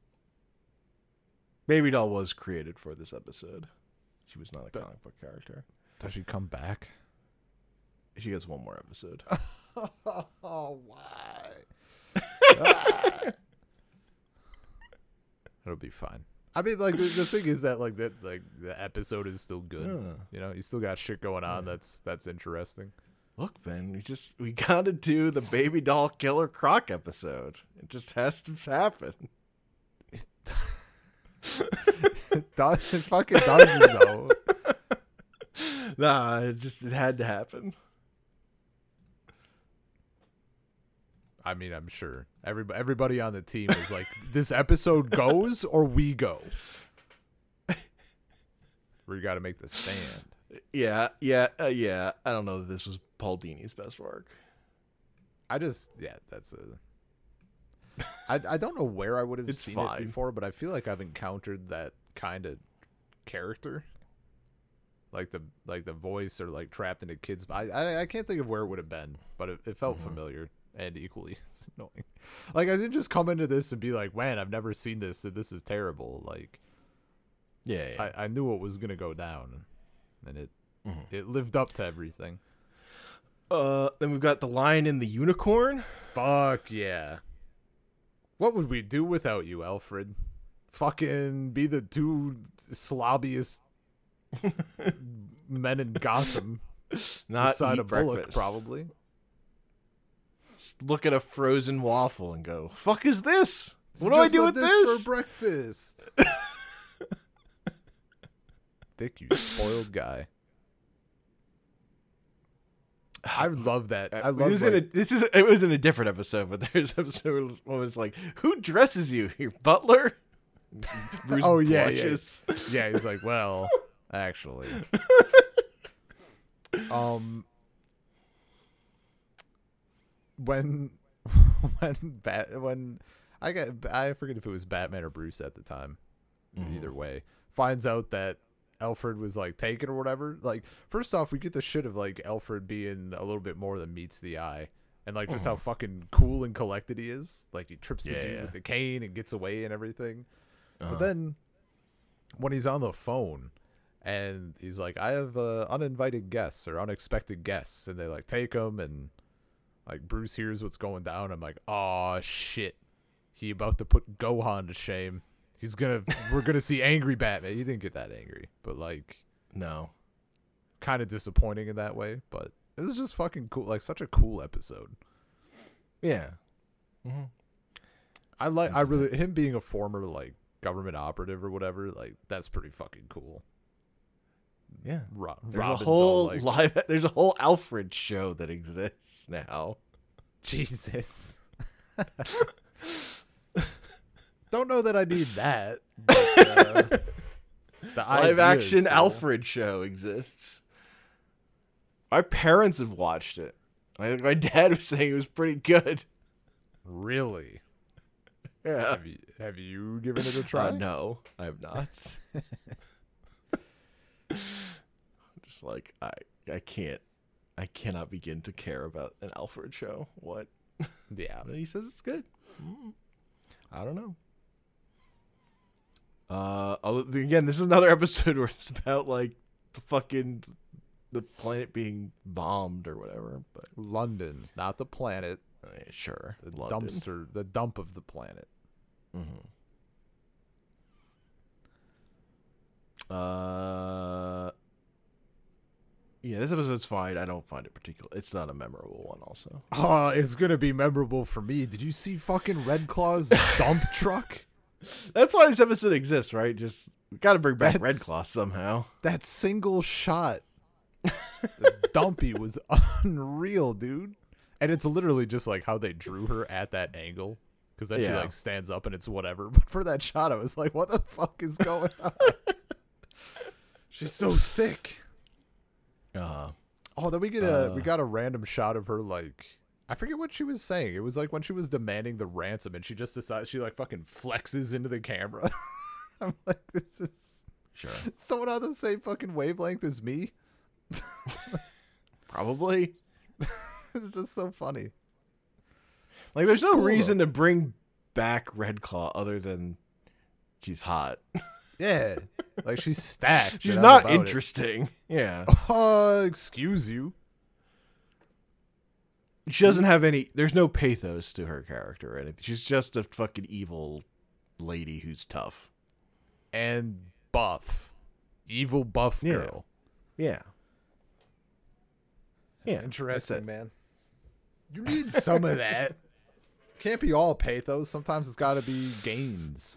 Baby Doll was created for this episode. She was not a comic book character. Does she come back? She gets one more episode. Oh, why? It'll be fine. I mean, like, the thing is that like the episode is still good. You still got shit going on that's interesting. Look, Ben, we gotta do the Baby Doll Killer Croc episode. It just has to happen. It fucking doesn't though. Nah, it had to happen. I mean, I'm sure everybody on the team is like, this episode goes or we go. We got to make the stand. Yeah. I don't know that this was Paul Dini's best work. I don't know where I would have seen it before, but I feel like I've encountered that kind of character, like the voice, or like trapped in a kid's. I can't think of where it would have been, but it felt familiar. And equally it's annoying. Like, I didn't just come into this and be like, man, I've never seen this, and this is terrible. Like, I knew what was gonna go down, and it lived up to everything. Then we've got the Lion and the Unicorn. Fuck yeah. What would we do without you, Alfred? Fucking be the two slobbiest men in Gotham. Not beside eat a Bullock, breakfast. probably. Look at a frozen waffle and go, fuck is this? What do I do with this? For breakfast. Dick, you spoiled guy. I love that. It was in a different episode, but there's an episode where it's like, who dresses you? Your butler? Bruce blushes. Yeah, he's like, well, actually. When I forget if it was Batman or Bruce at the time. Either way, finds out that Alfred was like taken or whatever. Like, first off, we get the shit of like Alfred being a little bit more than meets the eye, and like just how fucking cool and collected he is. Like, he trips the dude with the cane and gets away and everything. But then when he's on the phone and he's like, I have uninvited guests or unexpected guests, and they like take him, and like Bruce hears what's going down. I'm like, oh shit, he about to put Gohan to shame. We're gonna see angry Batman. He didn't get that angry, but like, no, kind of disappointing in that way. But it was just fucking cool, like such a cool episode. Yeah, him being a former like government operative or whatever, like that's pretty fucking cool. Yeah, there's a whole Alfred show that exists now. Jesus. Don't know that I need that. But, the live action Alfred show exists. My parents have watched it. My dad was saying it was pretty good. Really? Yeah. Have you given it a try? No, I have not. Just like I cannot begin to care about an Alfred show. What? Yeah. He says it's good. I don't know. Again, this is another episode where it's about like the planet being bombed or whatever. But London, not the planet. Sure, The London. dumpster, the dump of the planet. Mm-hmm. Yeah, this episode's fine. I don't find it particular. It's not a memorable one. Also, Oh, it's gonna be memorable for me. Did you see fucking Red Claw's dump truck? that's why this episode exists, right? Just we got to bring back Red Claw somehow. That single shot, the dumpy was unreal, dude. And it's literally just like how they drew her at that angle, because then she like stands up and it's whatever. But for that shot, I was like, what the fuck is going on? She's so thick. Oh, then we got a random shot of her, like, I forget what she was saying. It was like when she was demanding the ransom and she just decides, she like fucking flexes into the camera. I'm like, this is someone on the same fucking wavelength as me. Probably. It's just so funny. Like, there's no reason to bring back Red Claw other than she's hot. Yeah. Like, she's stacked. She's not interesting. Yeah. Excuse you. She doesn't have any... There's no pathos to her character or anything. She's just a fucking evil lady who's tough. And buff. Evil buff girl. Yeah. That's interesting, man. You need some of that. Can't be all pathos. Sometimes it's got to be gains.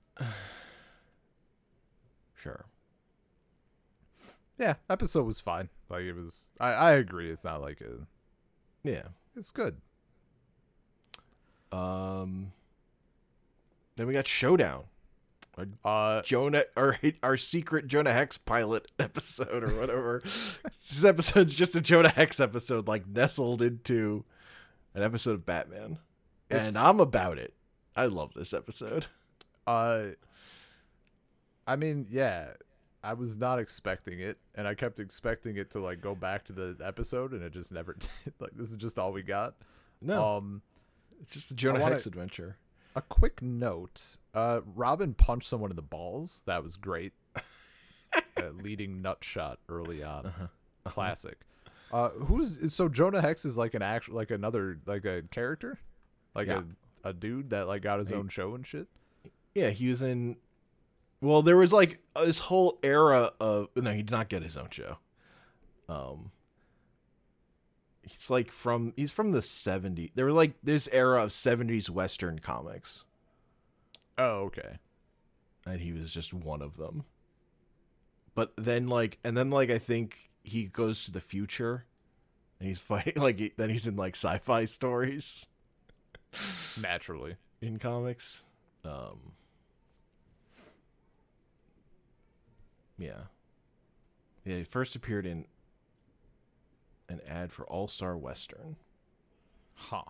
Sure. Yeah, episode was fine. Like, it was... I agree. It's not like a... Yeah. It's good. Then we got Showdown. Our secret Jonah Hex pilot episode or whatever. This episode's just a Jonah Hex episode, like nestled into an episode of Batman. And I'm about it. I love this episode. I mean, yeah, I was not expecting it, and I kept expecting it to like go back to the episode, and it just never did. Like, this is just all we got. No, it's just a Jonah Hex adventure. A quick note: Robin punched someone in the balls. That was great. Leading nut shot early on. Classic. So Jonah Hex is like an actual, like another, like a character, like a dude that like got his own show and shit. Yeah, he was in. Well, there was like this whole era of no, he did not get his own show. He's from the 70s. There were like this era of 70s Western comics. Oh, okay. And he was just one of them. But then I think he goes to the future and he's fighting then he's in like sci-fi stories. Naturally. In comics. Yeah. Yeah, he first appeared in an ad for All-Star Western. Huh.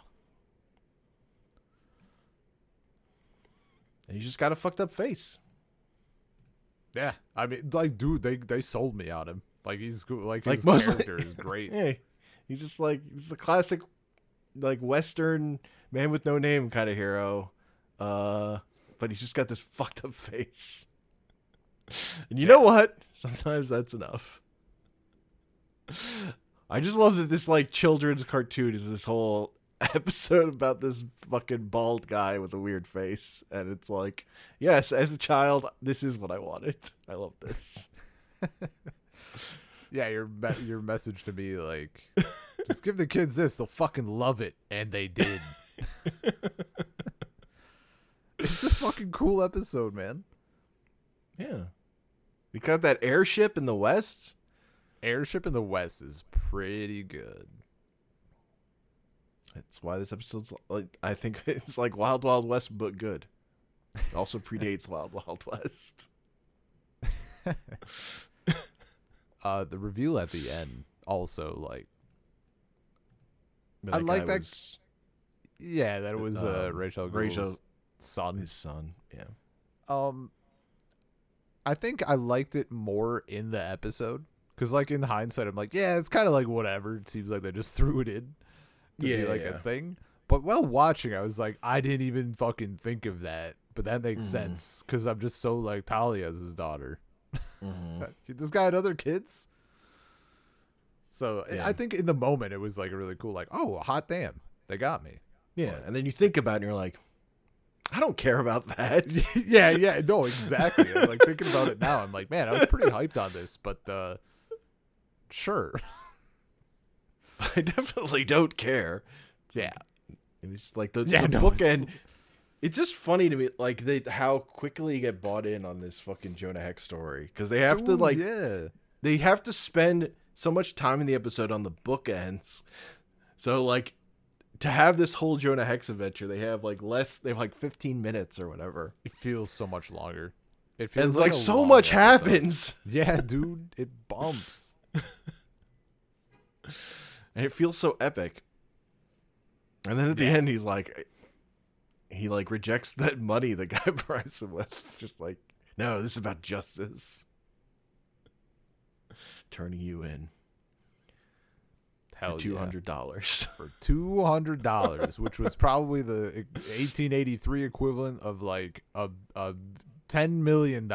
And he's just got a fucked up face. Yeah. I mean, like, dude, they sold me on him. Like, he's like his character is great. Yeah. He's just like, he's a classic like Western man with no name kind of hero. But he's just got this fucked up face. And you know what? Sometimes that's enough. I just love that this like children's cartoon is this whole episode about this fucking bald guy with a weird face, and it's like, yes, as a child, this is what I wanted. I love this. Yeah, your message to me, like, just give the kids this, they'll fucking love it, and they did. It's a fucking cool episode, man. Yeah. We got that airship in the West. Airship in the West is pretty good. That's why this episode's like, I think it's like Wild Wild West, but good. It also predates Wild Wild West. The reveal at the end also like But I like that. was Yeah, that was Rachel Gold's son. his son. Yeah. I think I liked it more in the episode because, like, in hindsight, I'm like, yeah, it's kind of like whatever. It seems like they just threw it in to be like a thing. But while watching, I was like, I didn't even fucking think of that. But that makes sense because I'm just so like Talia's his daughter. This guy had other kids. So I think in the moment it was like a really cool, like, oh, hot damn, they got me. Yeah, but, and then you think about it and you're like, I don't care about that. yeah, no, exactly. I'm like thinking about it now. I'm like, man, I was pretty hyped on this, but sure. I definitely don't care. Yeah. It's like the bookend. It's just funny to me, like how quickly you get bought in on this fucking Jonah Hex story because they have to they have to spend so much time in the episode on the bookends. So like to have this whole Jonah Hex adventure, they have like 15 minutes or whatever. It feels so much longer. It feels like so much episode. Happens. Yeah, dude, it bumps. And it feels so epic. And then at the end, he rejects that money the guy bribes him with. Just like, no, this is about justice. Turning you in. Hell for $200. For $200, which was probably the 1883 equivalent of like a $10 million.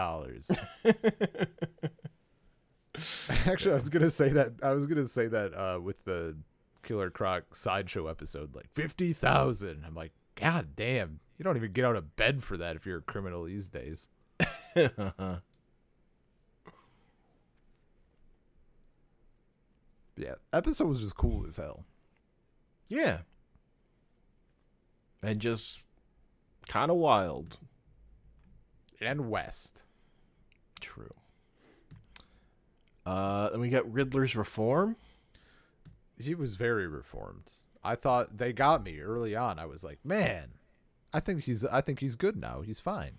Actually, I was gonna say that with the Killer Croc sideshow episode, like 50,000. I'm like, God damn, you don't even get out of bed for that if you're a criminal these days. Yeah, episode was just cool as hell. Yeah, and just kind of wild. And West. True. Then we got Riddler's reform. He was very reformed. I thought they got me early on. I was like, man, I think he's good now. He's fine.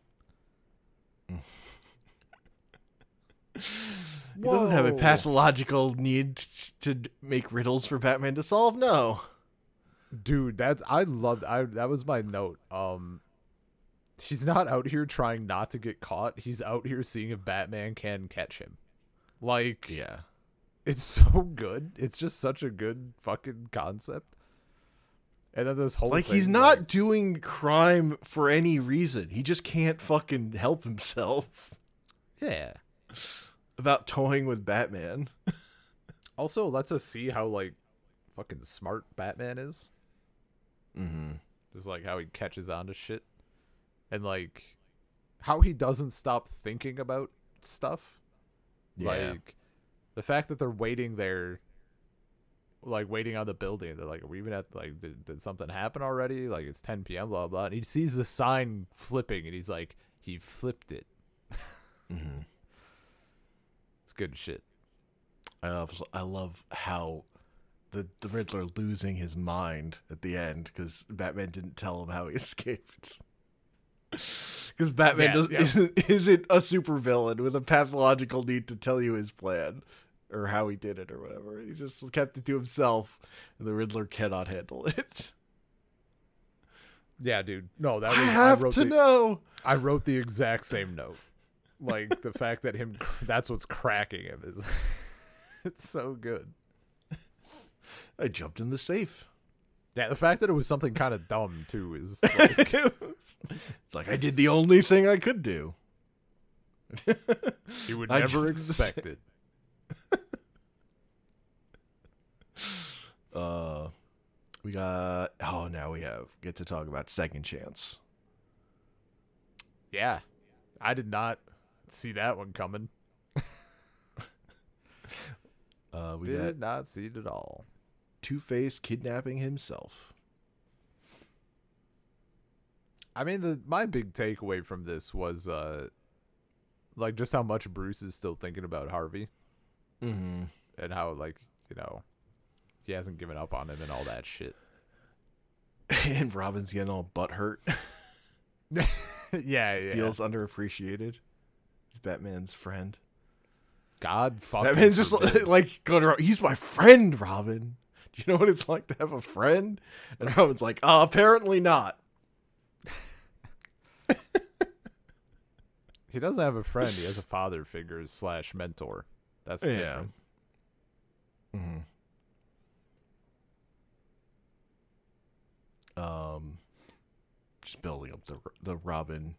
He doesn't have a pathological need to make riddles for Batman to solve. No, dude, that was my note. He's not out here trying not to get caught. He's out here seeing if Batman can catch him. Like, yeah. It's so good. It's just such a good fucking concept. And then this whole thing, he's not doing crime for any reason. He just can't fucking help himself. Yeah. About toying with Batman. Also, lets us see how like fucking smart Batman is. Mm-hmm. Just like how he catches on to shit. And like how he doesn't stop thinking about stuff. Yeah. Like the fact that they're waiting there, like waiting on the building. They're like, are we even at like, did something happen already? Like it's 10 p.m. blah blah. And he sees the sign flipping, and he's like, he flipped it. Mm-hmm. It's good shit. I love how the Riddler losing his mind at the end because Batman didn't tell him how he escaped. Because Batman isn't a supervillain with a pathological need to tell you his plan or how he did it or whatever. He just kept it to himself, and the Riddler cannot handle it. Yeah, dude. No, that was. I wrote the exact same note. Like the fact that that's what's cracking him is. It's so good. I jumped in the safe. Yeah, the fact that it was something kind of dumb too is like it's like I did the only thing I could do. You would never expect it. We got now we get to talk about Second Chance. Yeah. I did not see that one coming. We did not see it at all. Two-Face kidnapping himself. I mean, my big takeaway from this was like just how much Bruce is still thinking about Harvey. Mm-hmm. And how, like, you know, he hasn't given up on him and all that shit. And Robin's getting all butthurt. Yeah. Feels underappreciated. He's Batman's friend. God fucking Batman's just forbid. like going around. He's my friend, Robin. Do you know what it's like to have a friend? And Robin's like, apparently not. He doesn't have a friend. He has a father figure / mentor. That's different. Mm-hmm. Just building up the Robin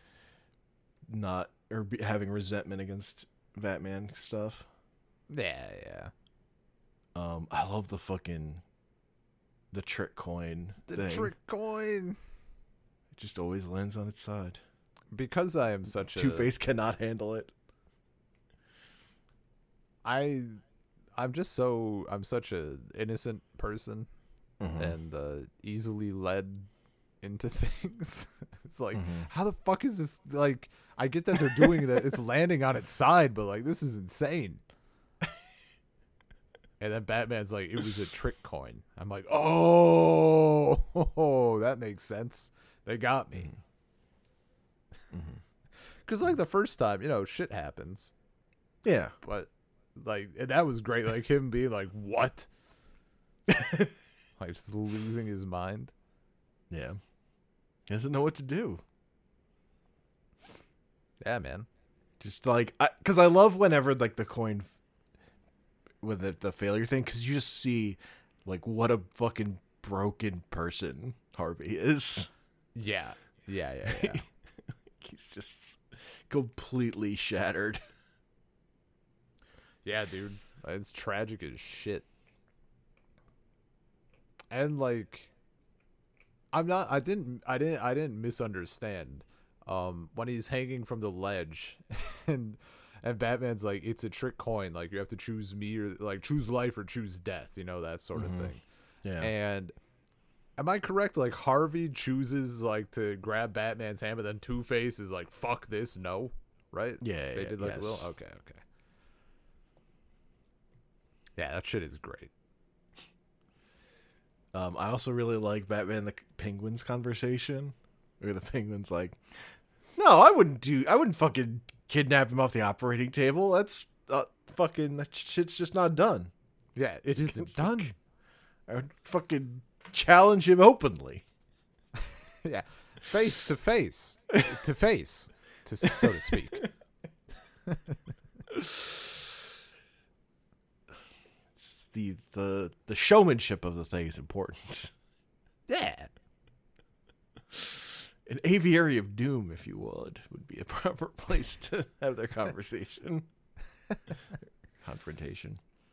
having resentment against Batman stuff. Yeah. I love the trick coin thing. Trick coin. It just always lands on its side. Because I am such a Two-Face cannot handle it. I'm such a innocent person and easily led into things. It's like, how the fuck is this? Like, I get that they're doing that. It's landing on its side, but like, this is insane. And then Batman's like, it was a trick coin. I'm like, oh, that makes sense. They got me. Because like the first time, shit happens. Yeah. But like, that was great. Like him being like, what? Like just losing his mind. Yeah. He doesn't know what to do. Yeah, man. Just like, because I love whenever like the coin with the failure thing, because you just see like what a fucking broken person Harvey is. Yeah. He's just completely shattered. Yeah, dude. It's tragic as shit. And like, I didn't misunderstand. When he's hanging from the ledge and Batman's like, it's a trick coin, like you have to choose me or like choose life or choose death, that sort of thing. Yeah. And am I correct? Like Harvey chooses like to grab Batman's hand, but then Two-Face is like, fuck this, no. Right? Yeah. They did like yes. a little okay. Yeah, that shit is great. I also really like Batman the Penguin's conversation where the Penguin's like, no, I wouldn't fucking kidnap him off the operating table. That's that shit's just not done. Yeah, it isn't done. I would fucking challenge him openly. Yeah, face to face, so to speak. It's the showmanship of the thing is important. Yeah. An aviary of doom, if you would be a proper place to have their conversation. Confrontation.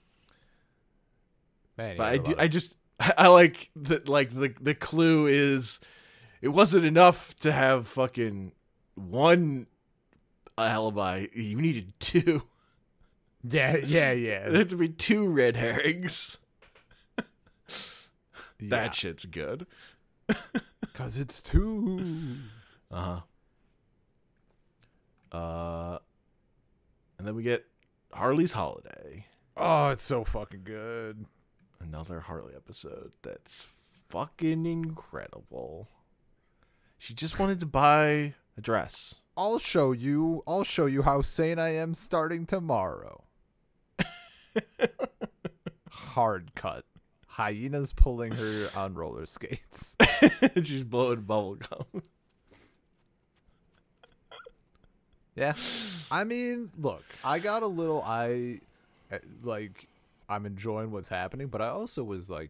Man, but I like that. Like the clue is, it wasn't enough to have fucking one alibi. You needed two. Yeah. There had to be two red herrings. Yeah. That shit's good. 'Cause it's two. And then we get Harley's Holiday. Oh, it's so fucking good. Another Harley episode that's fucking incredible. She just wanted to buy a dress. I'll show you how sane I am starting tomorrow. Hard cut. Hyenas pulling her on roller skates. She's blowing bubble gum. Yeah. I mean, look, I got a little, I'm enjoying what's happening, but I also was like,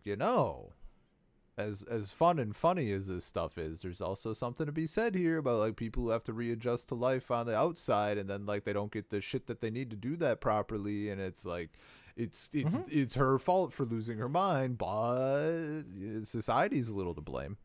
as fun and funny as this stuff is, there's also something to be said here about like people who have to readjust to life on the outside, and then like they don't get the shit that they need to do that properly, and it's like it's her fault for losing her mind, but society's a little to blame.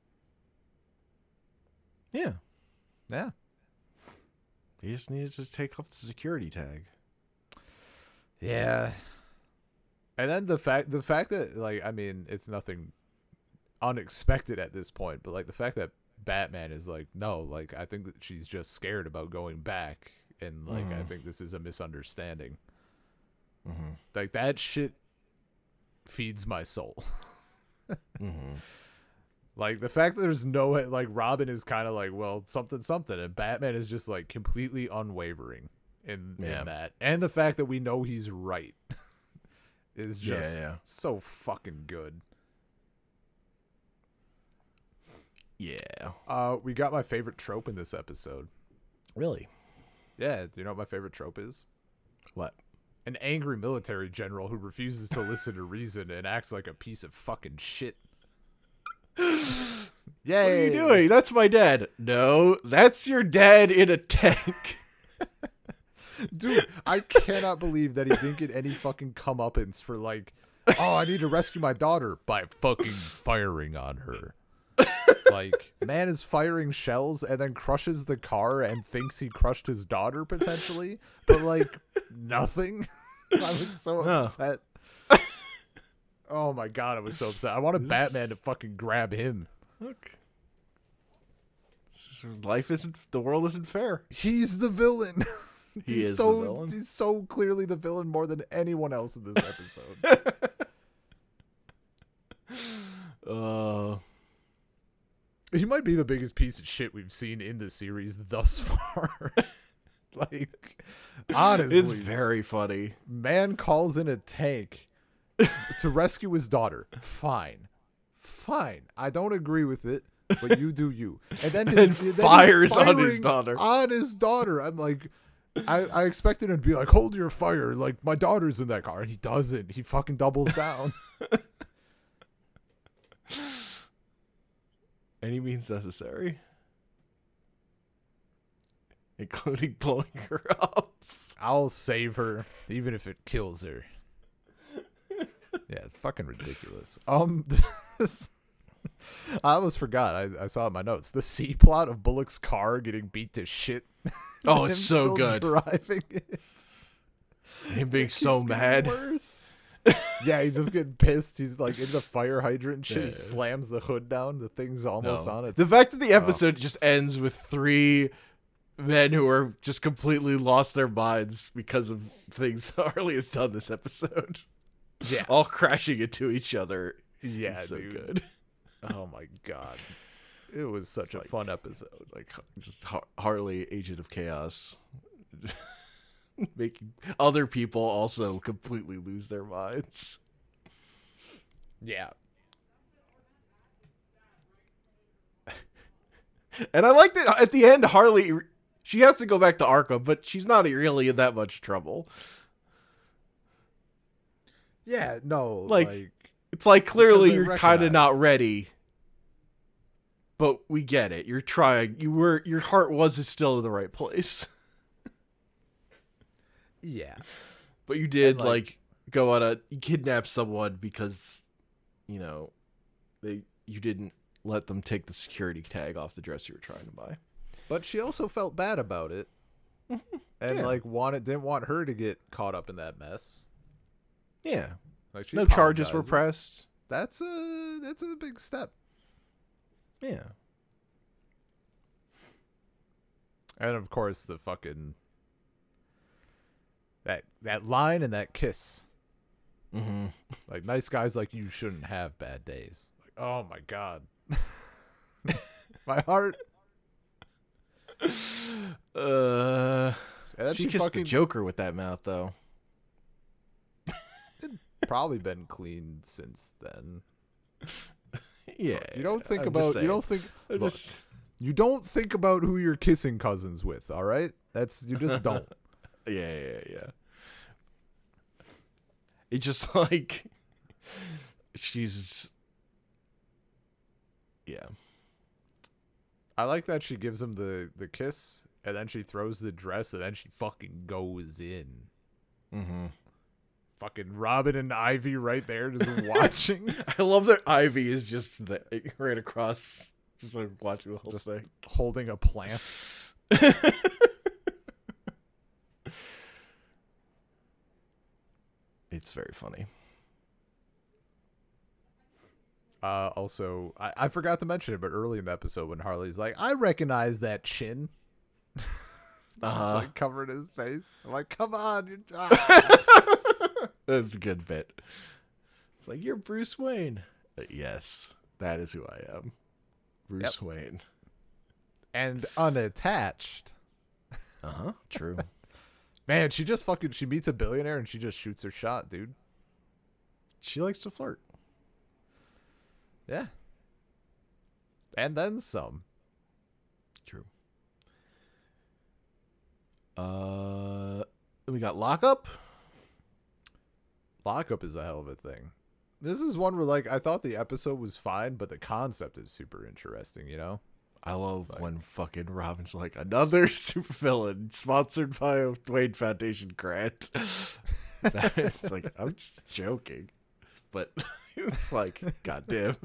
Yeah. Yeah. He just needed to take off the security tag. Yeah. And then the fact that like, I mean, it's nothing unexpected at this point, but like the fact that Batman is like, no, like I think that she's just scared about going back, and like I think this is a misunderstanding. Like that shit feeds my soul. Like the fact that there's no, like Robin is kind of like, well, something, and Batman is just like completely unwavering. in that, and the fact that we know he's right is just so fucking good. Yeah. We got my favorite trope in this episode. Really? Yeah. Do you know what my favorite trope is? What? An angry military general who refuses to listen to reason and acts like a piece of fucking shit. Yay! What are you doing? That's my dad. No, that's your dad in a tank. Dude, I cannot believe that he didn't get any fucking comeuppance for like, oh, I need to rescue my daughter by fucking firing on her. Like, man is firing shells and then crushes the car and thinks he crushed his daughter potentially, but like nothing. I was so upset. Oh my god, I was so upset. I wanted Batman to fucking grab him. Look. The world isn't fair. He's the villain. He's the villain. He's so clearly the villain more than anyone else in this episode. He might be the biggest piece of shit we've seen in the series thus far. Like, honestly, it's very funny. Man calls in a tank to rescue his daughter. Fine. I don't agree with it, but you do you. And then fires on his daughter. On his daughter. I'm like, I expected him to be like, hold your fire. Like, my daughter's in that car. And he doesn't. He fucking doubles down. Any means necessary. Including blowing her up. I'll save her, even if it kills her. Yeah, it's fucking ridiculous. I almost forgot. I saw it in my notes. The C plot of Bullock's car getting beat to shit. Oh, it's so good. Driving it. Him being so mad. Worse. Yeah, he's just getting pissed. He's like in the fire hydrant and shit. Yeah. He slams the hood down. The thing's almost on it. The fact that the episode just ends with 3 men who are just completely lost their minds because of things Harley has done this episode. Yeah. All crashing into each other. Yeah, so dude. Good. Oh my god. It was such a fun episode. Like just Harley, Agent of Chaos. Making other people also completely lose their minds. Yeah. And I like that at the end, Harley, she has to go back to Arkham, but she's not really in that much trouble. Yeah, no. Like it's like clearly you're kind of not ready. But we get it. You're trying. Your heart was still in the right place. Yeah. But you did go on you kidnap someone because, you didn't let them take the security tag off the dress you were trying to buy. But she also felt bad about it. And didn't want her to get caught up in that mess. Yeah. Like no charges were pressed. That's a big step. Yeah. And of course the fucking that line and that kiss. Mm-hmm. Like, nice guys like you shouldn't have bad days. Like, oh my god. My heart. She kissed the Joker with that mouth though. Probably been clean since then. Yeah. You don't think you don't think about who you're kissing cousins with, all right? You just don't. Yeah. It's just like she's I like that she gives him the kiss and then she throws the dress and then she fucking goes in. Mm-hmm. Fucking Robin and Ivy right there just watching. I love that Ivy is just right across, just like watching the whole thing. Holding a plant. It's very funny. Also, I forgot to mention it, but early in the episode when Harley's like, I recognize that chin. Like covering his face. I'm like, come on. That's a good bit. It's like, you're Bruce Wayne. Yes, that is who I am. Bruce Wayne. And unattached. True. Man, she just fucking she meets a billionaire and she just shoots her shot, dude. She likes to flirt. Yeah. And then some. True. We got Lockup. Lockup is a hell of a thing. This is one where, like, I thought the episode was fine, but the concept is super interesting, you know? I love when fucking Robin's like, another supervillain sponsored by a Wayne Foundation grant. It's like, I'm just joking. But it's like, goddamn.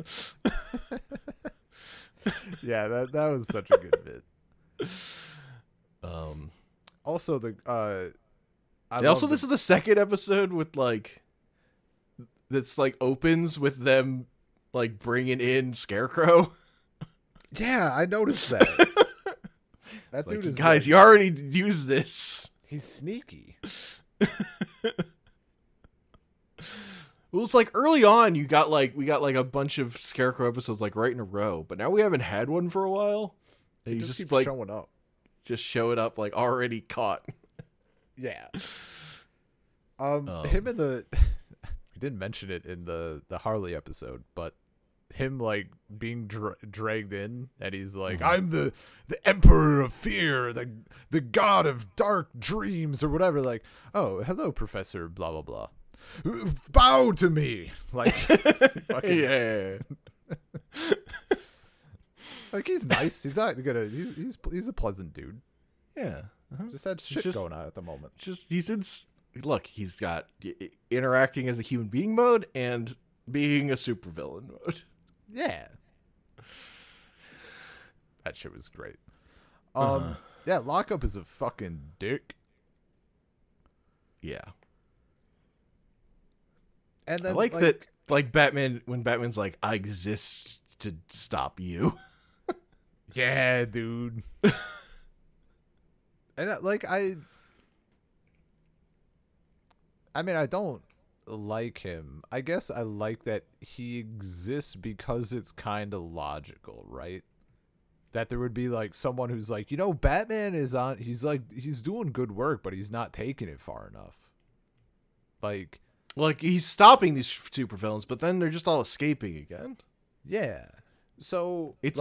Yeah, that was such a good bit. Also, this is the second episode with, like, that's, like, opens with them, like, bringing in Scarecrow. Yeah, I noticed that. That dude is guys, you already used this. He's sneaky. Well, it's like early on we got like a bunch of Scarecrow episodes like right in a row, but now we haven't had one for a while. He just keeps like showing up. Just showing up like already caught. Yeah. Him in the we didn't mention it in the Harley episode, but him like being dragged in and he's like, I'm the emperor of fear, the god of dark dreams or whatever, like, oh, hello, Professor blah blah blah, bow to me, like, fucking, yeah. Like, he's nice, he's not gonna he's a pleasant dude. Yeah. Just had shit going on at the moment. He's got interacting as a human being mode and being a supervillain mode. Yeah. That shit was great. Yeah, Lockup is a fucking dick. Yeah. And then I like that, like, when Batman's like, I exist to stop you. Yeah, dude. And I mean, I don't like him. I guess I like that he exists because it's kind of logical, right? That there would be like someone who's like, Batman is on, he's doing good work, but he's not taking it far enough. Like he's stopping these supervillains, but then they're just all escaping again. Yeah. So it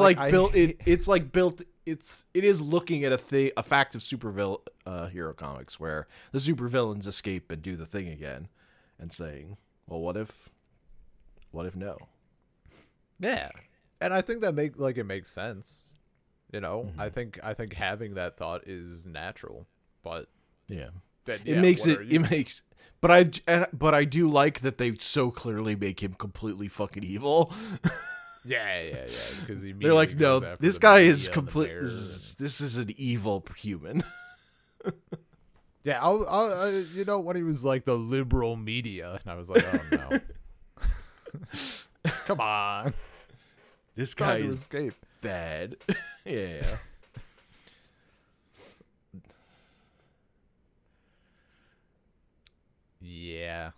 is looking at a fact of supervillain hero comics where the supervillains escape and do the thing again, and saying, well, what if no? Yeah. And I think that it makes sense. Mm-hmm. I think having that thought is natural, but yeah, but I do like that they so clearly make him completely fucking evil. Yeah. Because they're like, no, this guy is complete. This is an evil human. Yeah, I'll when he was like the liberal media, and I was like, oh no, come on, this guy is escape bad. Yeah. Yeah.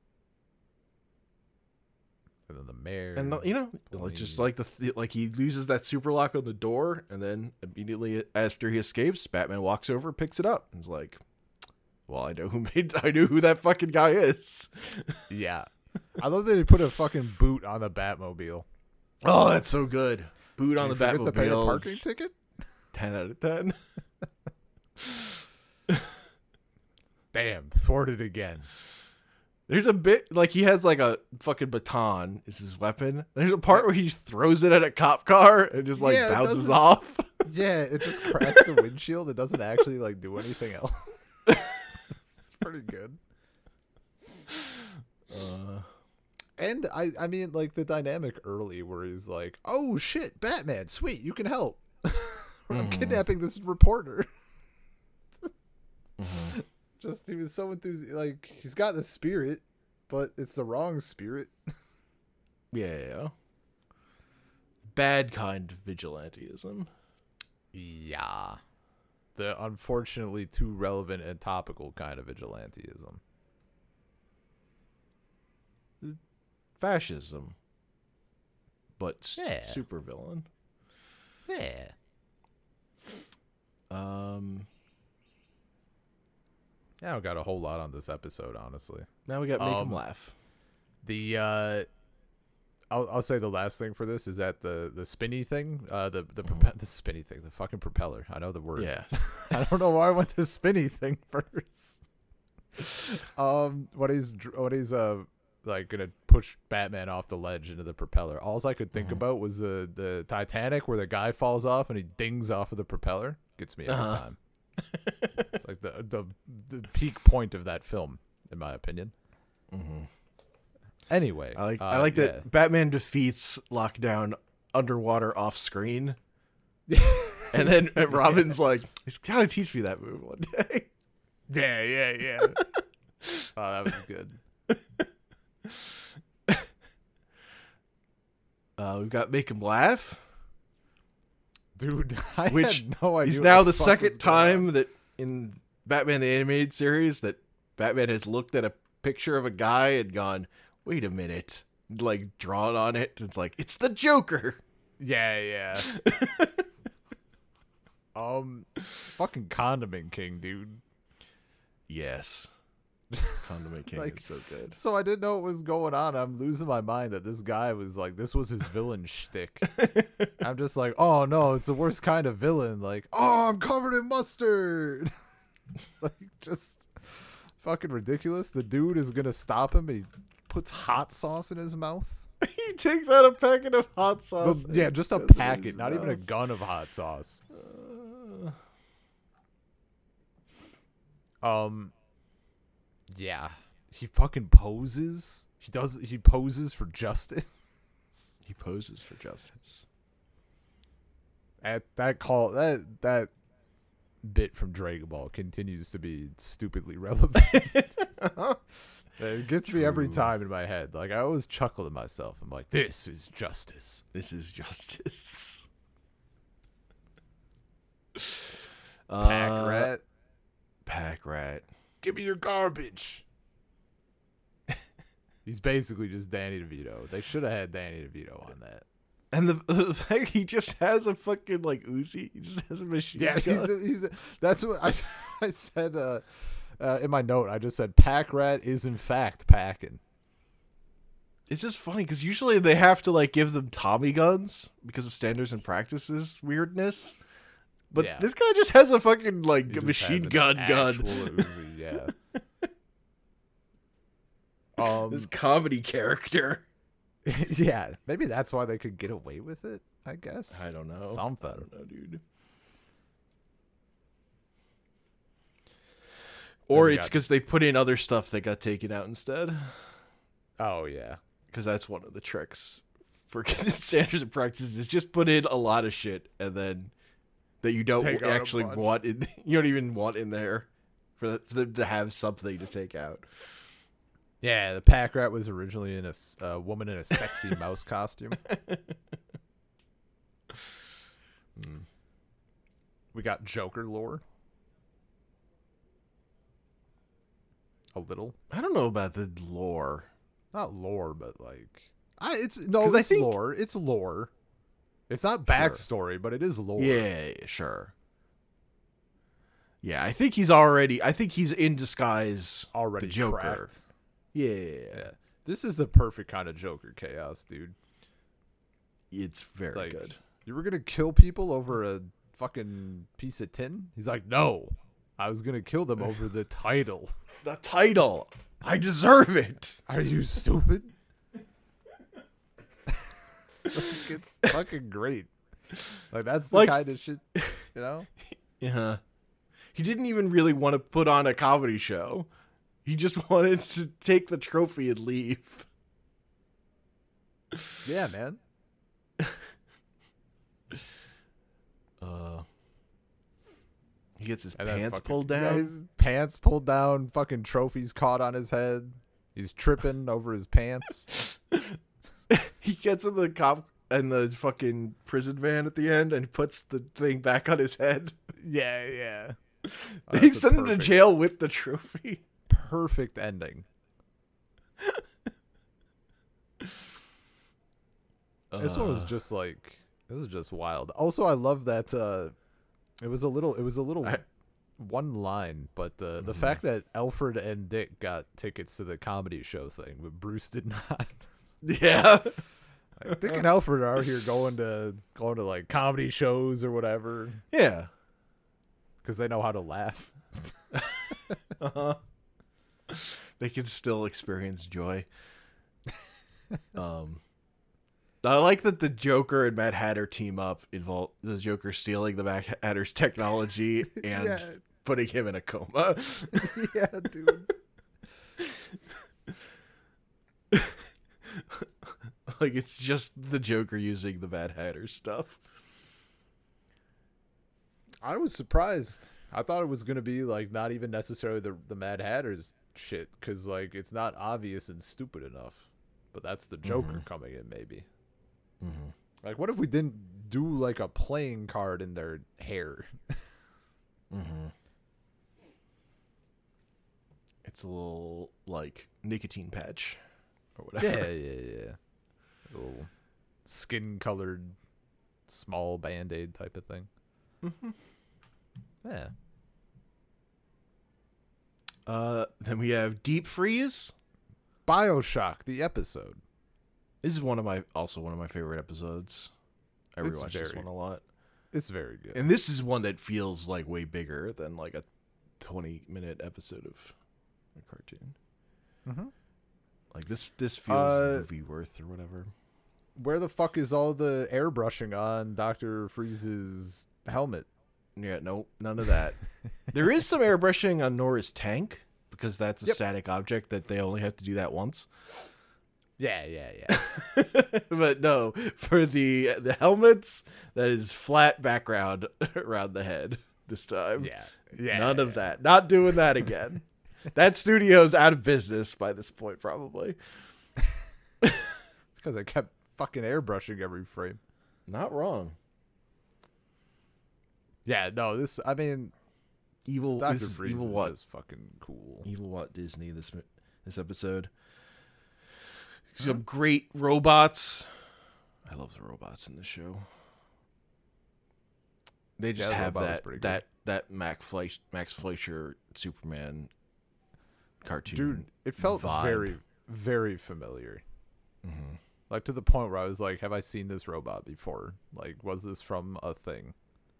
And then the mayor, and like just like he loses that super lock on the door, and then immediately after he escapes, Batman walks over, picks it up, and is like, well, I knew who that fucking guy is. Yeah. I love that they put a fucking boot on the Batmobile. Oh, that's so good. Boot on the Batmobile. To pay a parking ticket? 10 out of 10. Damn, thwarted again. There's a bit, like, he has, like, a fucking baton is his weapon. There's a part where he throws it at a cop car and just, like, bounces off. Yeah, it just cracks the windshield. It doesn't actually, like, do anything else. It's pretty good. And I mean, like, the dynamic early where he's like, oh shit, Batman, sweet, you can help. I'm kidnapping this reporter. Just, he was so enthusiastic. Like, he's got the spirit, but it's the wrong spirit. Yeah. Bad kind of vigilantism. Yeah. The unfortunately too relevant and topical kind of vigilantism. Fascism. But super villain. Yeah. I don't got a whole lot on this episode, honestly. Now we got Make 'Em Laugh. I'll say the last thing for this is that the spinny thing, the spinny thing, the fucking propeller. I know the word. Yeah. I don't know why I went to spinny thing first. When he's like gonna push Batman off the ledge into the propeller. All I could think about was the Titanic where the guy falls off and he dings off of the propeller. Gets me every time. It's like the peak point of that film, in my opinion. Mm-hmm. Anyway, I like that Batman defeats Lockdown underwater off screen. And then Robin's like, he's gotta teach me that move one day. Yeah. Oh, that was good. We've got Make 'Em Laugh. Dude, I had no idea. He's now the second time that in Batman the Animated Series that Batman has looked at a picture of a guy and gone, wait a minute, like drawn on it. It's like, it's the Joker. Yeah. Fucking Condiment King, dude. Yes. Condiment King is so good. So I didn't know what was going on. I'm losing my mind that this guy was like, this was his villain shtick. I'm just like, oh no, it's the worst kind of villain. Like, oh, I'm covered in mustard. Like, just fucking ridiculous. The dude is gonna stop him and he puts hot sauce in his mouth. He takes out a packet of hot sauce. Yeah, just a packet, not even a gun of hot sauce. Yeah, he fucking poses. He poses for justice. He poses for justice. At that bit from Dragon Ball continues to be stupidly relevant. It gets me every time in my head. Like, I always chuckle to myself. I'm like, this is justice. This is justice. Pack rat. Give me your garbage. He's basically just Danny DeVito. They should have had Danny DeVito on that. And the fact he just has a fucking like Uzi. He just has a machine gun. That's what I said in my note. I just said Pack Rat is in fact packing. It's just funny because usually they have to like give them Tommy guns because of standards and practices weirdness. But this guy just has a fucking like machine gun. Uzi, yeah. This comedy character. Yeah, maybe that's why they could get away with it. I guess. I don't know. Something. I don't know, dude. Or it's because they put in other stuff that got taken out instead. Oh yeah, because that's one of the tricks for standards and practices is just put in a lot of shit and then. That you don't actually want in, you don't even want in there for them to have something to take out. Yeah, the Pack Rat was originally in a woman in a sexy mouse costume. We got Joker lore. A little. I don't know about the lore. Not lore, but like it's lore. It's lore. It's not backstory, but it is lore. Yeah, sure. Yeah, I think he's in disguise already. The Joker. Cracked. Yeah. This is the perfect kind of Joker chaos, dude. It's very good. You were gonna kill people over a fucking piece of tin? He's like, no. I was gonna kill them over the title. The title. I deserve it. Are you stupid? Like, it's fucking great. Like, that's the kind of shit, you know? Yeah. He didn't even really want to put on a comedy show. He just wanted to take the trophy and leave. Yeah, man. He gets his pants pulled down. Yeah, his pants pulled down, fucking trophies caught on his head. He's tripping over his pants. He gets in the cop and the fucking prison van at the end and puts the thing back on his head. Yeah. They send him to jail with the trophy. Perfect ending. This one was just like, this is just wild. Also, I love that it was a little one line, but the fact that Alfred and Dick got tickets to the comedy show thing, but Bruce did not. Yeah. Like, Dick and Alfred are out here going to like comedy shows or whatever. Yeah. Because they know how to laugh. Uh-huh. They can still experience joy. I like that the Joker and Mad Hatter team up involve the Joker stealing the Mad Hatter's technology and putting him in a coma. Yeah, dude. Like, it's just the Joker using the Mad Hatter stuff. I was surprised. I thought it was going to be, like, not even necessarily the Mad Hatter's shit, because, like, it's not obvious and stupid enough. But that's the Joker coming in, maybe. Mm-hmm. Like, what if we didn't do, like, a playing card in their hair? Mm-hmm. It's a little, like, nicotine patch or whatever. Yeah. A little skin-colored, small Band-Aid type of thing. Mm-hmm. Yeah. Then we have Deep Freeze. BioShock, the episode. This is also one of my favorite episodes. I rewatched this one a lot. It's very good. And this is one that feels like way bigger than like a 20-minute episode of a cartoon. Mm-hmm. Like this feels movie worth or whatever. Where the fuck is all the airbrushing on Dr. Freeze's helmet? Yeah, no, none of that. There is some airbrushing on Nora's tank because that's a static object that they only have to do that once. Yeah. But no, for the helmets, that is flat background around the head this time. Yeah. None of that. Not doing that again. That studio's out of business by this point, probably. It's because I kept fucking airbrushing every frame. Not wrong. Yeah, no, Evil Dr. this Freeze Evil is Walt. just fucking cool. Evil Walt Disney this episode. Some great robots. I love the robots in the show. They just have that Max Fleischer Superman cartoon. Dude, it felt vibe. very, very familiar. Mm-hmm. Like to the point where I was like, have I seen this robot before? Like, was this from a thing?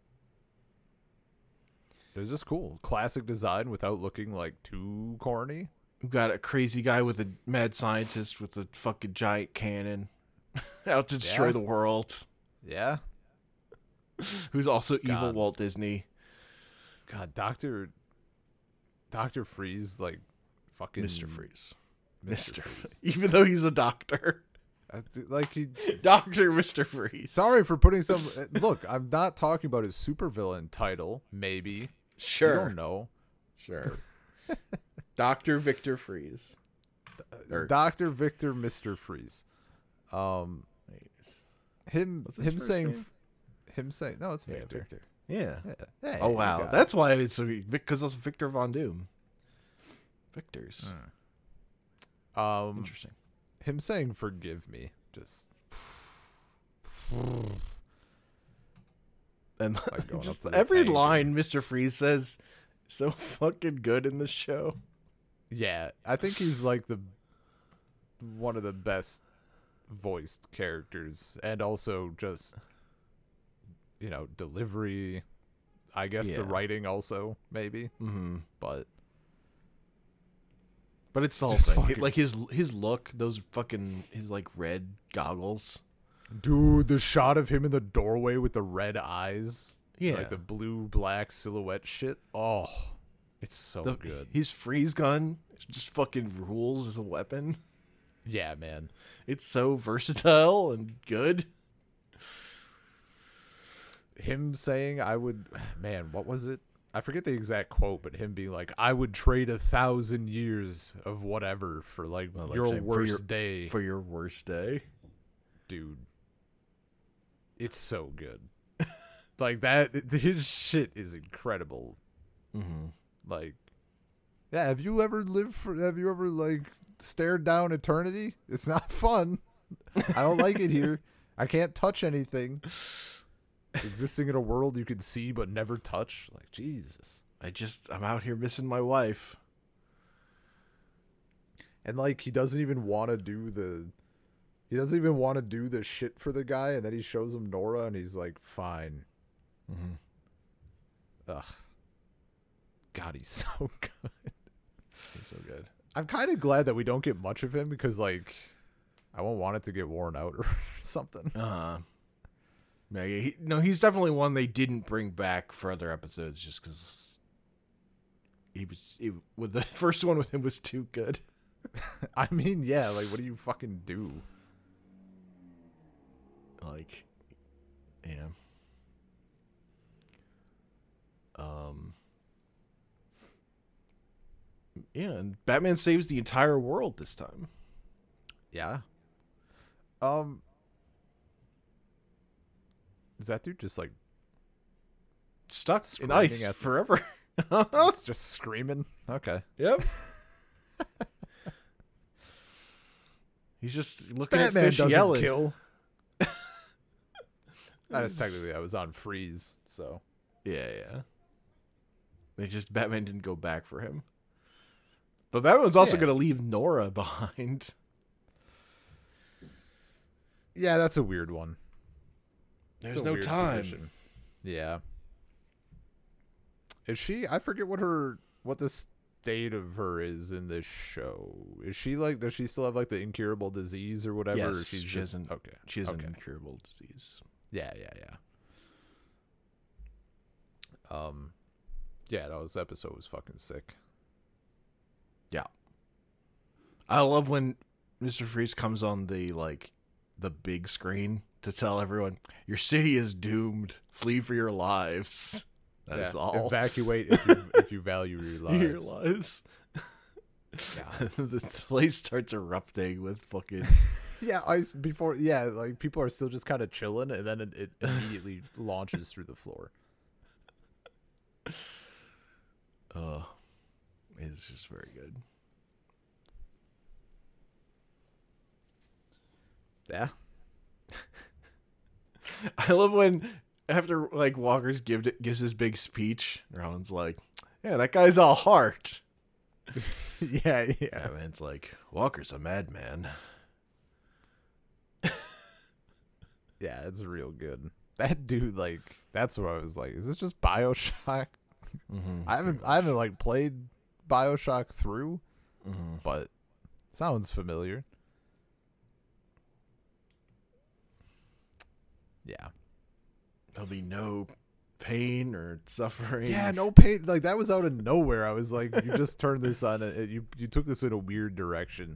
It was just cool. Classic design without looking like too corny. We've got a crazy guy with a mad scientist with a fucking giant cannon out to destroy the world. Yeah. Who's also evil Walt Disney. God, Dr. Freeze, like, fucking... Mr. Freeze. Mr. Freeze. Even though he's a doctor. Like, he... Dr. Mr. Freeze. Sorry for putting some... Look, I'm not talking about his supervillain title, maybe. Sure. You don't know. Sure. Dr. Victor Freeze. Dr. Victor Mr. Freeze. Him saying no, it's Victor. Victor. Yeah. Hey, oh wow, that's why it's so because it's Victor Von Doom. Victor's. Interesting. Him saying "forgive me" just. And like just every line Mr. Freeze says so fucking good in the show. Yeah, I think he's like one of the best voiced characters, and also just delivery. I guess the writing also maybe, but it's the whole thing. Like his look, his like red goggles. Dude, the shot of him in the doorway with the red eyes. Yeah. Like the blue-black silhouette shit. Oh, it's so good. His freeze gun just fucking rules as a weapon. Yeah, man. It's so versatile and good. Him saying what was it? I forget the exact quote, but him being like, I would trade 1,000 years of whatever for your worst day. For your worst day. Dude. It's so good. Like that, his shit is incredible. Mm-hmm. Like, yeah, have you ever stared down eternity? It's not fun. I don't like it here. I can't touch anything. Existing in a world you can see but never touch. Like, Jesus. I'm out here missing my wife. And like he doesn't even want to do the shit for the guy, and then he shows him Nora and he's like, fine. Mm-hmm. Ugh. God, he's so good. He's so good. I'm kind of glad that we don't get much of him because like I won't want it to get worn out or something. Yeah, he's definitely one they didn't bring back for other episodes just because the first one with him was too good. I mean, yeah, like what do you fucking do? Like, yeah. Yeah, and Batman saves the entire world this time. Yeah. Is that dude just like stuck in ice forever? It's just screaming. Okay. Yep. He's just looking Batman at fish yelling. Kill. That is technically I was on freeze, so yeah. Batman didn't go back for him. But Batman's also going to leave Nora behind. Yeah, that's a weird one. There's no time. Position. Yeah. Is she? I forget what the state of her is in this show. Is she like? Does she still have like the incurable disease or whatever? Yes, or she's she has an incurable disease. Yeah. Yeah, this episode was fucking sick. Yeah. I love when Mr. Freeze comes on the big screen to tell everyone, your city is doomed. Flee for your lives. That's all. Evacuate if you value your lives. Your lives. Yeah. The place starts erupting with fucking... Yeah, like people are still just kind of chilling, and then it immediately launches through the floor. It's just very good. Yeah. I love when after like Walker's gives his big speech, Rowan's like, "Yeah, that guy's all heart." yeah. Man's like, "Walker's a madman." Yeah, it's real good. That dude, like, that's what I was like. Is this just BioShock? Mm-hmm. I haven't like played BioShock through, but it sounds familiar. Yeah. There'll be no pain or suffering. Yeah, no pain. Like that was out of nowhere. I was like, you just turned this on. You took this in a weird direction.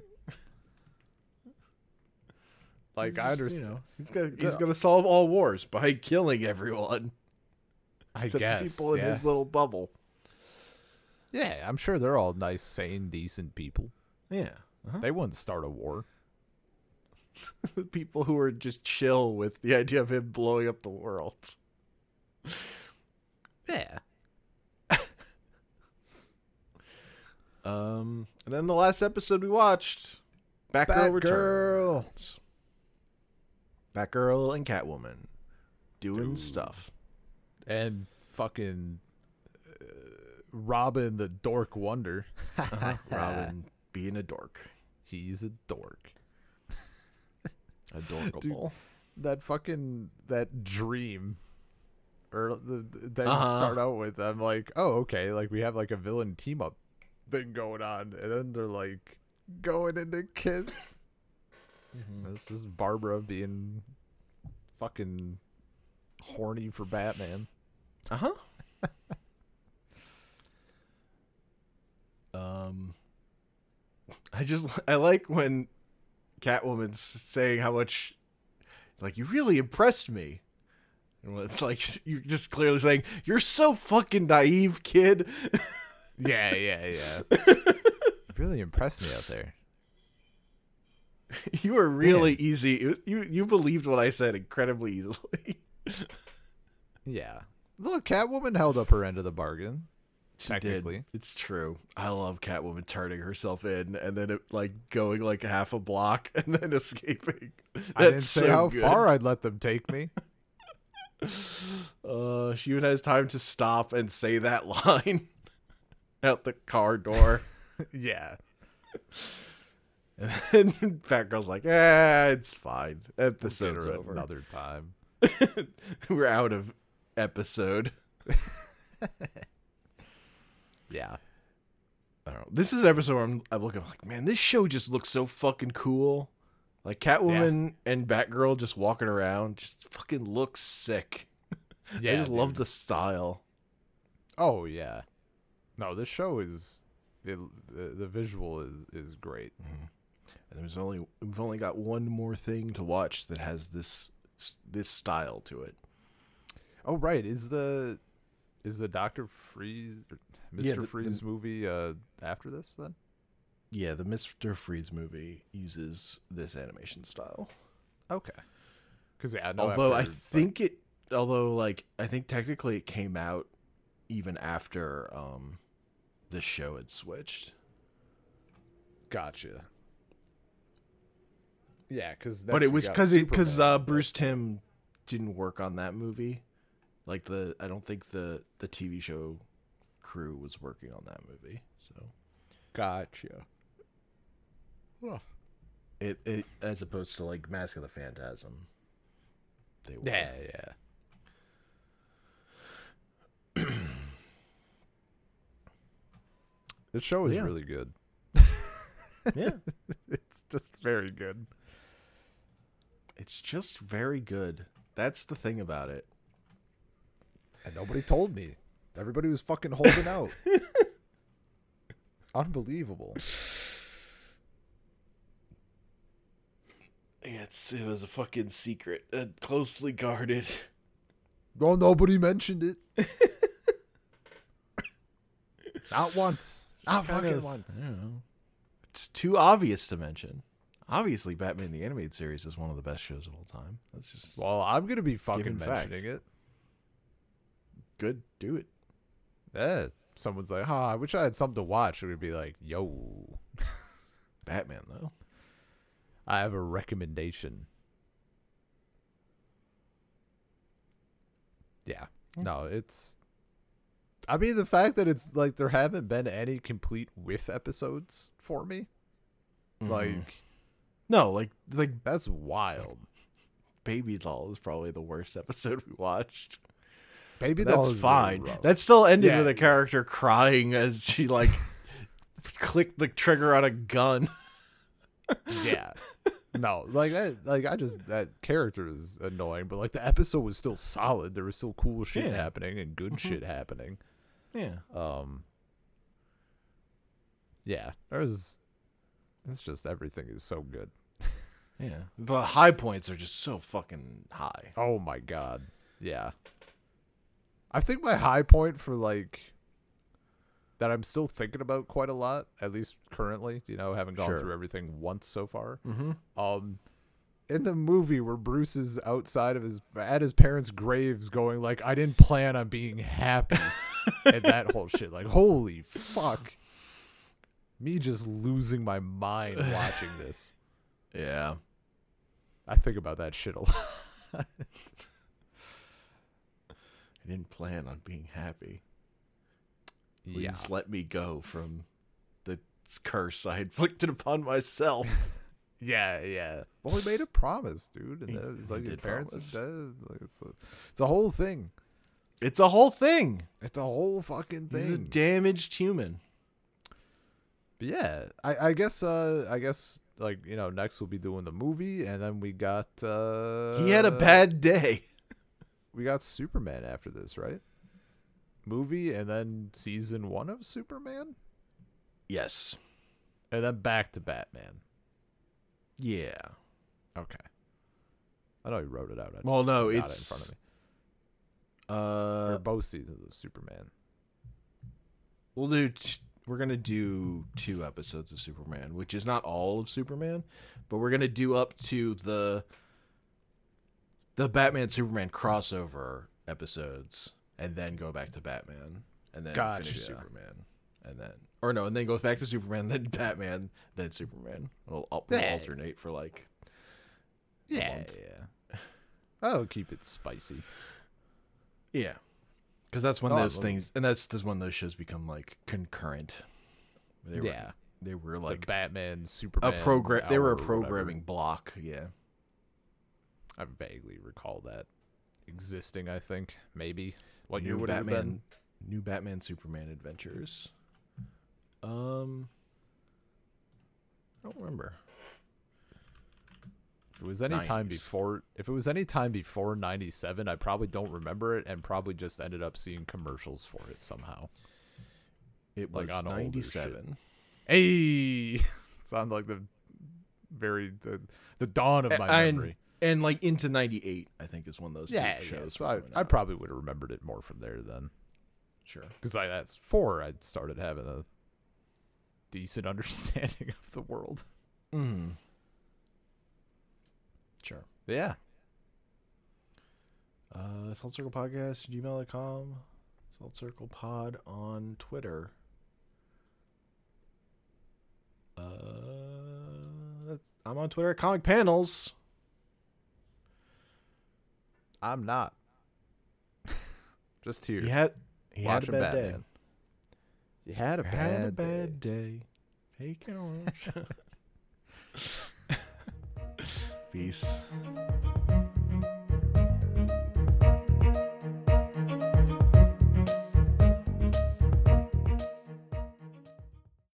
Like I understand. He's gonna solve all wars by killing everyone. Except guess the people in his little bubble. Yeah, I'm sure they're all nice, sane, decent people. Yeah, they wouldn't start a war. The people who are just chill with the idea of him blowing up the world. Yeah. And then the last episode we watched, Batgirl returns. Batgirl and Catwoman doing stuff. And fucking Robin the Dork Wonder. Robin being a dork. He's a dork. Adorable. Dude, that dream or that start out with, I'm like, oh, okay, like we have like a villain team up thing going on, and then they're like going into kiss. This is Barbara being fucking horny for Batman. I like when Catwoman's saying how much, like, you really impressed me. And it's like, you're just clearly saying, you're so fucking naive, kid. Yeah. Really impressed me out there. You were really easy. You believed what I said incredibly easily. Yeah. Look, Catwoman held up her end of the bargain. She technically did. It's true. I love Catwoman turning herself in and then going like half a block and then escaping. I didn't say how far I'd let them take me. She even has time to stop and say that line. out the car door. Yeah. And then Batgirl's like, it's fine. Episode's We'll get her over. another time. We're out of episode. Yeah. I don't know. This is an episode where I'm looking like, man, this show just looks so fucking cool. Like Catwoman and Batgirl just walking around just fucking looks sick. Yeah. I just love the style. Oh yeah. No, this show is the visual is great. Mm-hmm. And we've only got one more thing to watch that has this style to it. Oh right, is the Dr. Freeze Mr. Freeze movie after this then? Yeah, the Mr. Freeze movie uses this animation style. Okay. Because I think technically it came out even after the show had switched. Gotcha. Yeah, but it was because Bruce Timm didn't work on that movie. Like I don't think the TV show crew was working on that movie. So, gotcha. Huh. It as opposed to like Mask of the Phantasm. They were. Yeah. The show is really good. Yeah. It's just very good. It's just very good. That's the thing about it. And nobody told me. Everybody was fucking holding out. Unbelievable. Yeah, it was a fucking secret. Closely guarded. Well, nobody mentioned it. Not once. Not fucking once. I don't know. It's too obvious to mention. Obviously, Batman the Animated Series is one of the best shows of all time. That's just... Well, I'm going to be fucking mentioning it. Good. Do it. Yeah. Someone's like, I wish I had something to watch. It would be like, yo. Batman, though. I have a recommendation. Yeah. No, it's... I mean, the fact that it's like there haven't been any complete whiff episodes for me. Mm-hmm. Like... No, like that's wild. Baby Doll is probably the worst episode we watched. Baby Doll is fine. Really that still ended with a character crying as she like clicked the trigger on a gun. Yeah. No, like that. Like that character is annoying, but like the episode was still solid. There was still cool shit happening and good shit happening. Yeah. Yeah. There's. It's just everything is so good. Yeah. The high points are just so fucking high. Oh my god. Yeah. I think my high point for like that I'm still thinking about quite a lot, at least currently, haven't gone through everything once so far. Mm-hmm. In the movie where Bruce is outside of at his parents' graves going like, I didn't plan on being happy and that whole shit. Like, holy fuck. Me just losing my mind watching this. Yeah. I think about that shit a lot. I didn't plan on being happy. Please let me go from the curse I inflicted upon myself. Yeah. Well, he made a promise, dude. And it's like his parents are dead. Like, it's a whole thing. It's a whole thing. It's a whole fucking thing. He's a damaged human. But yeah, I guess like, next we'll be doing the movie, and then we got he had a bad day. We got Superman after this, right? Movie, and then season 1 of Superman? Yes. And then back to Batman. Yeah. Okay. I know you wrote it out. It's it in front of me. Or both seasons of Superman. We're going to do 2 episodes of Superman, which is not all of Superman, but we're going to do up to the Batman-Superman crossover episods, and then go back to Batman, and then finish Superman. And then goes back to Superman, then Batman, then Superman. We'll alternate for like a month. Yeah. I'll keep it spicy. Yeah. Because that's when those things, and that's when those shows become like concurrent. They were like the Batman, Superman. They were a programming block. Yeah, I vaguely recall that existing. I think maybe what new year would it have been? New Batman, Superman Adventures. I don't remember. If it was any time before 97, I probably don't remember it and probably just ended up seeing commercials for it somehow. It was like on 97. Hey, sounds like the dawn of my memory. And like into 98, I think is when those shows. Yeah. So I probably would have remembered it more from there then. Sure. Because that's 4 I started having a decent understanding of the world. Mm. Sure. Yeah. Salt Circle Podcast, gmail.com. Salt Circle Pod on Twitter. I'm on Twitter at Comic Panels. I'm not. Just here. He had watching a bad Batman. day. You had a bad day. Take it on. Peace.